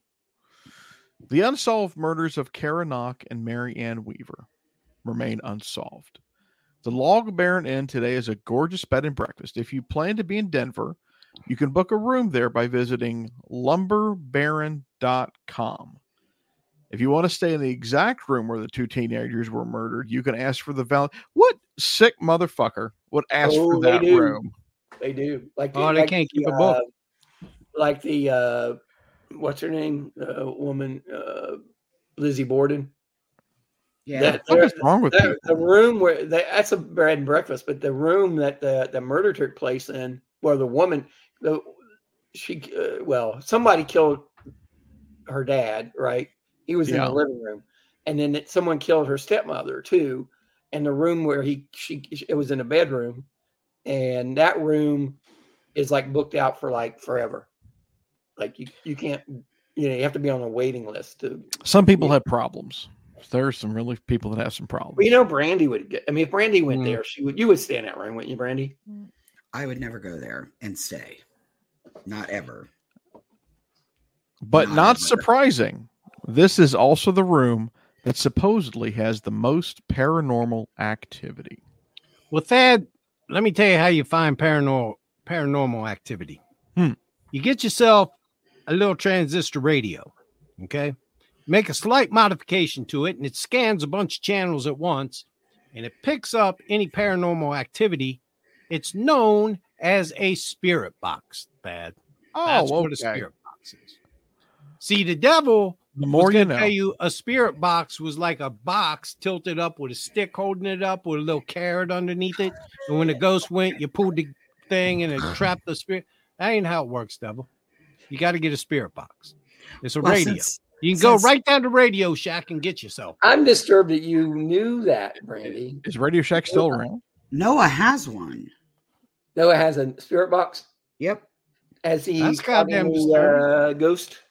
S6: The unsolved murders of Kara Knock and Mary Ann Weaver remain unsolved. The Log Baron Inn today is a gorgeous bed and breakfast. If you plan to be in Denver, you can book a room there by visiting lumber baron dot com. If you want to stay in the exact room where the two teenagers were murdered, you can ask for the val. What sick motherfucker would ask
S3: Oh,
S6: for
S3: they
S6: that
S3: do.
S6: room?
S3: They do. Like
S5: Oh, they
S3: like
S5: can't
S3: the,
S5: keep a book.
S3: uh, like the uh, what's her name? Uh, woman, uh, Lizzie Borden.
S4: Yeah.
S3: That,
S6: What's wrong with
S3: that-
S6: people?
S3: the room where they, that's a bed and breakfast, but the room that the, the murder took place in, where the woman, the she, uh, well, somebody killed her dad, right? He was in
S6: Yeah.
S3: the living room, and then it, someone killed her stepmother too. And the room where he, she, it was in a bedroom, and that room is like booked out for like forever. Like you, you can't, you know, you have to be on a waiting list to.
S6: Some people have problems. There are some really people that have some problems.
S3: Well, you know, Brandy would get. I mean, if Brandy went
S5: Mm.
S3: there, she would. You would stay in that room, wouldn't you, Brandy?
S4: I would never go there and stay. Not ever.
S6: But
S4: Not
S6: not
S4: ever.
S6: surprising, this is also the room that supposedly has the most paranormal activity.
S5: Well, Thad, let me tell you how you find paranormal paranormal activity.
S6: Hmm.
S5: You get yourself a little transistor radio, okay? Make a slight modification to it, and it scans a bunch of channels at once, and it picks up any paranormal activity. It's known as a spirit box, Thad. That's what a spirit box is. See, the devil
S6: The
S5: was
S6: more you
S5: gonna
S6: know.
S5: tell you a spirit box was like a box tilted up with a stick holding it up with a little carrot underneath it. And when the ghost went, you pulled the thing and it trapped the spirit. That ain't how it works, devil. You got to get a spirit box. It's a
S4: Well,
S5: radio.
S4: since-
S5: You can go
S4: since-
S5: right down to Radio Shack and get yourself.
S3: I'm disturbed that you knew that, Brandy.
S6: Is Radio Shack still around?
S4: Noah has one.
S3: Noah has a spirit box.
S4: Yep.
S3: Has he
S5: That's
S3: caught
S5: goddamn
S3: any
S5: disturbing.
S3: uh, ghost?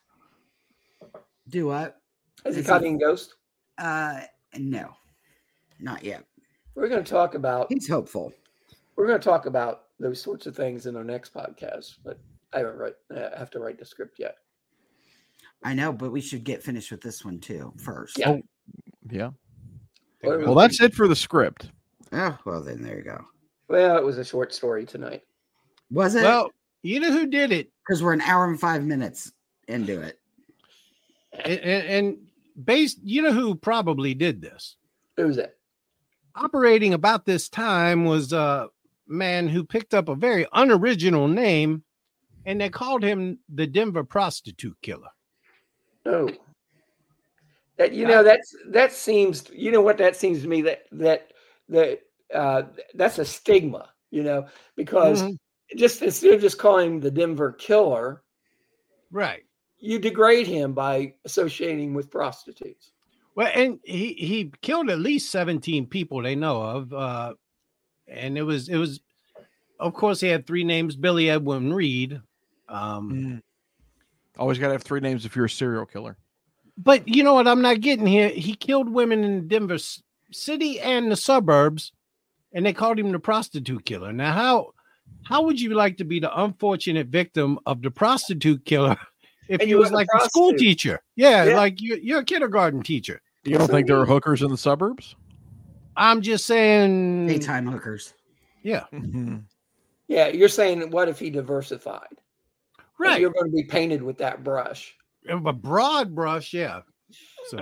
S4: Do what?
S3: Has he
S4: Is
S3: caught
S4: he-
S3: any ghost?
S4: Uh, no, not yet.
S3: We're going to talk about.
S4: He's hopeful.
S3: We're going to talk about those sorts of things in our next podcast, but I haven't write. I have to write the script yet.
S4: I know, but we should get finished with this one too first.
S3: Yeah.
S6: Oh, yeah.
S3: What are we-
S6: Well, that's it for the script.
S4: Oh, well, then there you go.
S3: Well, it was a short story tonight.
S4: Was it?
S5: Well, you know who did it?
S4: Because we're an hour and five minutes into it.
S5: And, and, and based, you know who probably did this?
S3: Who's that?
S5: Operating about this time was a man who picked up a very unoriginal name, and they called him the Denver prostitute killer.
S3: Oh, that you know that's that seems you know what that seems to me that that that uh, that's a stigma, you know, because mm-hmm. just instead of just calling him the Denver killer,
S5: right,
S3: you degrade him by associating with prostitutes.
S5: Well, and he he killed at least seventeen people they know of, uh, and it was it was, of course, he had three names: Billy Edwin Reed. Um,
S6: mm. Always got to have three names if you're a serial killer.
S5: But you know what I'm not getting here? He killed women in Denver city and the suburbs, and they called him the prostitute killer. Now, how how would you like to be the unfortunate victim of the prostitute killer if
S3: and
S5: you was like a school teacher? Yeah, yeah. like you, you're a kindergarten teacher.
S6: You don't think there are hookers in the suburbs?
S5: I'm just saying
S4: daytime hookers.
S5: Yeah.
S6: Mm-hmm.
S3: Yeah, you're saying what if he diversified?
S5: Right.
S3: And you're going to be painted with that brush.
S5: A broad brush, yeah. So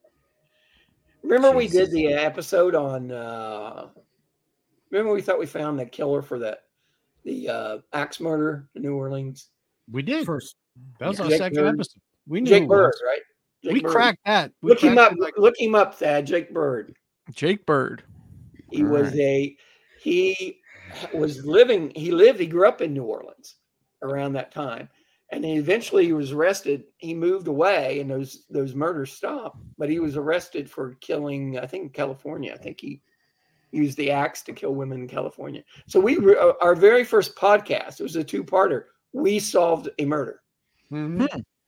S3: remember Jesus. We did the episode on uh remember we thought we found the killer for that the uh axe murder in New Orleans?
S5: We did.
S4: First.
S5: That was
S3: yeah.
S5: our
S3: Jake
S5: second
S3: Bird.
S5: episode. We knew
S3: Jake Bird, right? Jake
S5: we
S3: Bird.
S5: cracked that. We
S3: look
S5: cracked
S3: him up.
S5: Like...
S3: Look him up, Thad. Jake Bird.
S6: Jake Bird.
S3: He
S6: All
S3: was
S6: right.
S3: a he was living. He lived. He grew up in New Orleans around that time, and he eventually he was arrested. He moved away, and those those murders stopped. But he was arrested for killing. I think in California. I think he used the axe to kill women in California. So we our very first podcast. It was a two-parter. We solved a murder.
S5: Mm-hmm.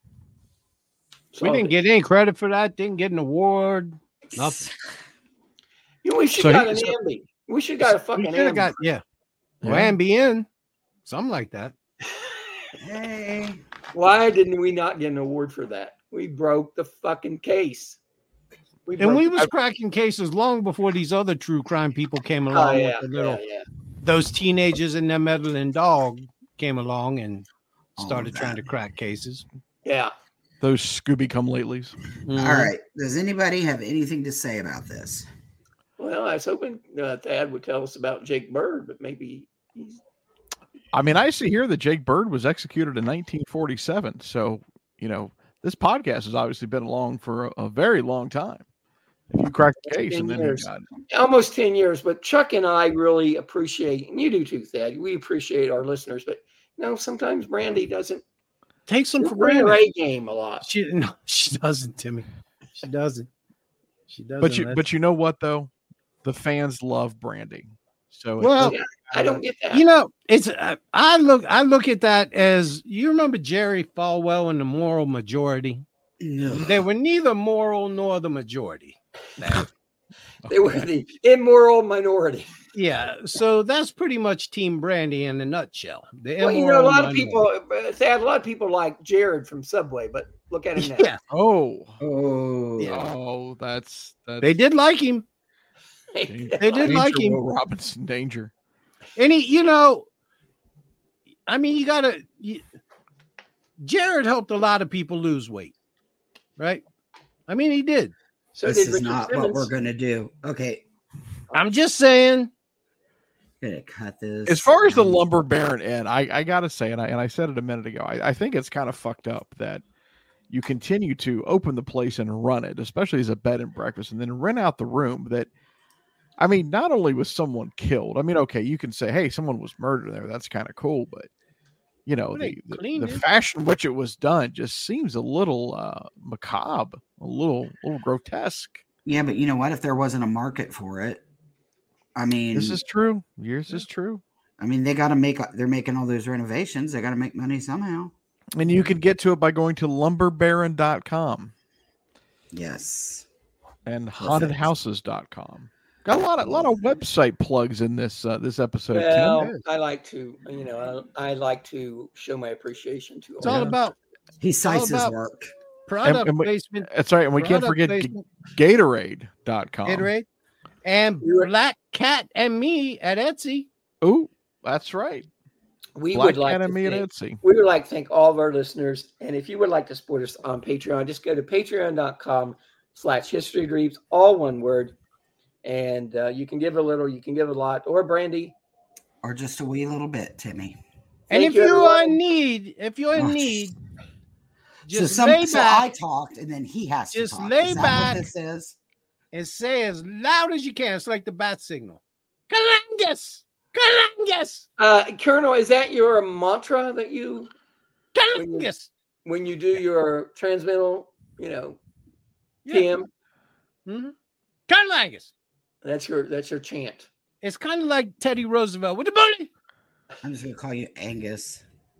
S5: We didn't get any credit for that. Didn't get an award. Nothing.
S3: You know, we should
S6: So
S3: got
S6: he-
S3: an
S6: so-
S3: Ambi. We should got a fucking
S5: We should have
S3: Ambi.
S5: got yeah.
S6: Yeah.
S5: Well, Ambien, something like that.
S4: Hey.
S3: Why didn't we not get an award for that? We broke the fucking case. We
S5: And
S3: broke
S5: we
S3: the-
S5: was cracking cases long before these other true crime people came along
S3: Oh, yeah,
S5: with the little
S3: yeah, yeah.
S5: those teenagers and their meddling dog came along and
S4: All
S5: started
S4: of
S5: trying
S4: that.
S5: to crack cases.
S3: Yeah.
S6: Those Scooby come latelys.
S5: Mhm.
S4: All right. Does anybody have anything to say about this?
S3: Well, I was hoping uh, Thad would tell us about Jake Bird, but maybe he's
S6: I mean, I see here that Jake Bird was executed in nineteen forty-seven. So, you know, this podcast has obviously been along for a, a very long time. If you crack the case and then you
S3: years.
S6: got
S3: almost ten years. But Chuck and I really appreciate, and you do too, Thad. We appreciate our listeners, but you know, sometimes Brandy doesn't
S5: Take some for
S3: bring her
S5: granted.
S3: A game a lot.
S5: She no, she doesn't, Timmy. She doesn't. She doesn't.
S6: but you
S5: That's-
S6: but you know what though? The fans love branding. So
S5: Well,
S3: Yeah, I don't get that.
S5: you know, it's uh, I look I look at that as you remember Jerry Falwell and the Moral Majority.
S4: No.
S5: They were neither moral nor the majority.
S3: They were the immoral minority.
S5: Yeah, so that's pretty much Team Brandy in a nutshell. The
S3: Well, you know, a
S5: immoral
S3: lot of
S5: minority.
S3: people, uh, Thad, a lot of people like Jared from Subway, but look at him now.
S5: Yeah,
S6: oh,
S4: Oh.
S5: Yeah.
S6: oh, that's that's
S5: they did like him.
S6: danger,
S5: They did like him.
S6: Will Robinson danger.
S5: And he, you know, I mean, you gotta. You, Jared helped a lot of people lose weight, right? I mean, he did.
S3: So
S4: This
S3: did
S4: is
S3: Richard
S4: not
S3: Simmons.
S4: what we're going to do. Okay.
S5: I'm just saying.
S4: Gonna cut this.
S6: As far as the
S4: down.
S6: lumber baron end, I, I gotta say, and I and I said it a minute ago, I, I think it's kind of fucked up that you continue to open the place and run it, especially as a bed and breakfast, and then rent out the room. That, I mean, not only was someone killed. I mean, okay, you can say, hey, someone was murdered there. That's kind of cool, but you know,
S5: Well,
S6: the,
S5: they
S6: the,
S5: cleaned
S6: the
S5: it.
S6: fashion in which it was done just seems a little uh, macabre, a little, little grotesque.
S4: Yeah, but you know what? If there wasn't a market for it, I mean,
S6: This is true. Yours is true.
S4: I mean, they got to make. They're making all those renovations. They got to make money somehow.
S6: And you can get to it by going to lumber baron dot com
S4: Yes.
S6: and haunted houses dot com. Got a lot of, lot of website plugs in this uh, this episode.
S3: Well,
S6: Tim.
S3: I like to, you know, I, I like to show my appreciation to
S5: It's
S3: all
S5: all
S3: that.
S5: about
S4: He cites his
S5: about-
S4: work.
S5: product
S6: and we-
S5: placement.
S6: That's right. And we can't
S5: product
S6: forget
S5: placement,
S6: G- Gatorade dot com.
S5: Gatorade, and
S3: You're-
S5: Black Cat and Me at Etsy.
S6: Oh, that's right.
S3: we
S6: Black
S3: would like to
S6: Academy and
S3: thank,
S6: Etsy.
S3: we would like to thank all of our listeners. And if you would like to support us on Patreon, just go to patreon.com slash history dweebs, all one word. And uh, you can give a little, you can give a lot, or Brandy.
S4: Or just a wee little bit, Timmy.
S5: And
S3: Thank
S5: if
S3: you,
S5: you are
S3: everyone.
S5: in need, if you're in
S4: Oh,
S5: need,
S4: So,
S5: just
S4: some,
S5: lay
S4: so I
S5: back
S4: talked, and then he has to
S5: Just
S4: talk.
S5: lay
S4: Is that
S5: back.
S4: what this is?
S5: and say as loud as you can. It's like the bat signal. Kalangas! Kalangas!
S3: Uh, Colonel, is that your mantra that you, when you,
S5: Kalangas!
S3: when you do your transmittal, you know,
S5: Yeah.
S3: P M?
S5: Mm-hmm. Kalangas!
S3: That's your, that's your chant.
S5: It's kind of like Teddy Roosevelt with the bully.
S4: I'm just going to call you Angus.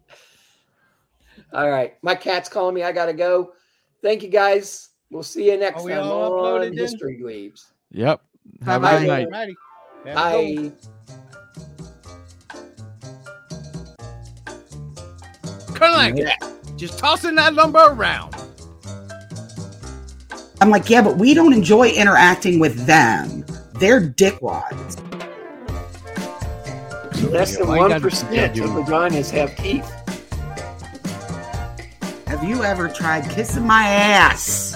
S3: All right. My cat's calling me. I got to go. Thank you, guys. We'll see you next
S5: Are we
S3: time
S5: all
S3: on
S5: uploaded then?
S3: History Dweebs.
S6: Yep. Have
S4: Bye-bye.
S6: a good night.
S5: Righty. Have a good one.
S3: Bye.
S5: Kalangas! Just tossing that lumber around.
S4: I'm like, yeah, but we don't enjoy interacting with them. They're dickwads.
S3: Less than
S5: Why you
S3: one
S5: gotta-
S3: percent
S5: yeah,
S3: of
S5: dude.
S3: vaginas have teeth.
S4: Have you ever tried kissing my ass?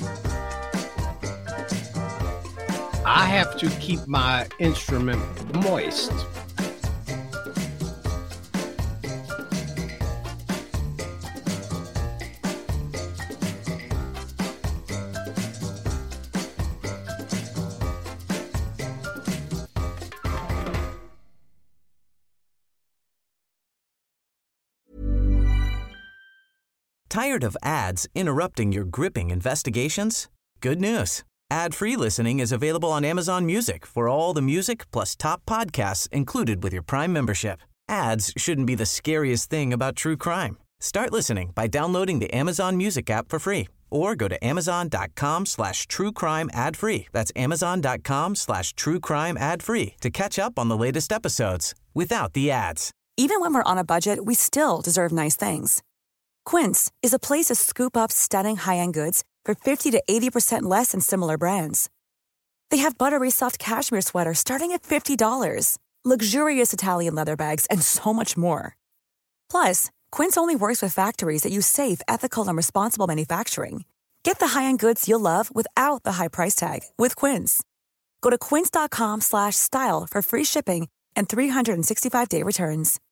S5: I have to keep my instrument moist.
S1: Tired of ads interrupting your gripping investigations? Good news. Ad-free listening is available on Amazon Music for all the music plus top podcasts included with your Prime membership. Ads shouldn't be the scariest thing about true crime. Start listening by downloading the Amazon Music app for free or go to amazon.com slash true crime ad free. That's amazon.com slash true crime ad free to catch up on the latest episodes without the ads.
S2: Even when we're on a budget, we still deserve nice things. Quince is a place to scoop up stunning high-end goods for fifty to eighty percent less than similar brands. They have buttery soft cashmere sweaters starting at fifty dollars, luxurious Italian leather bags, and so much more. Plus, Quince only works with factories that use safe, ethical, and responsible manufacturing. Get the high-end goods you'll love without the high price tag with Quince. Go to quince.com slash style for free shipping and three sixty-five day returns.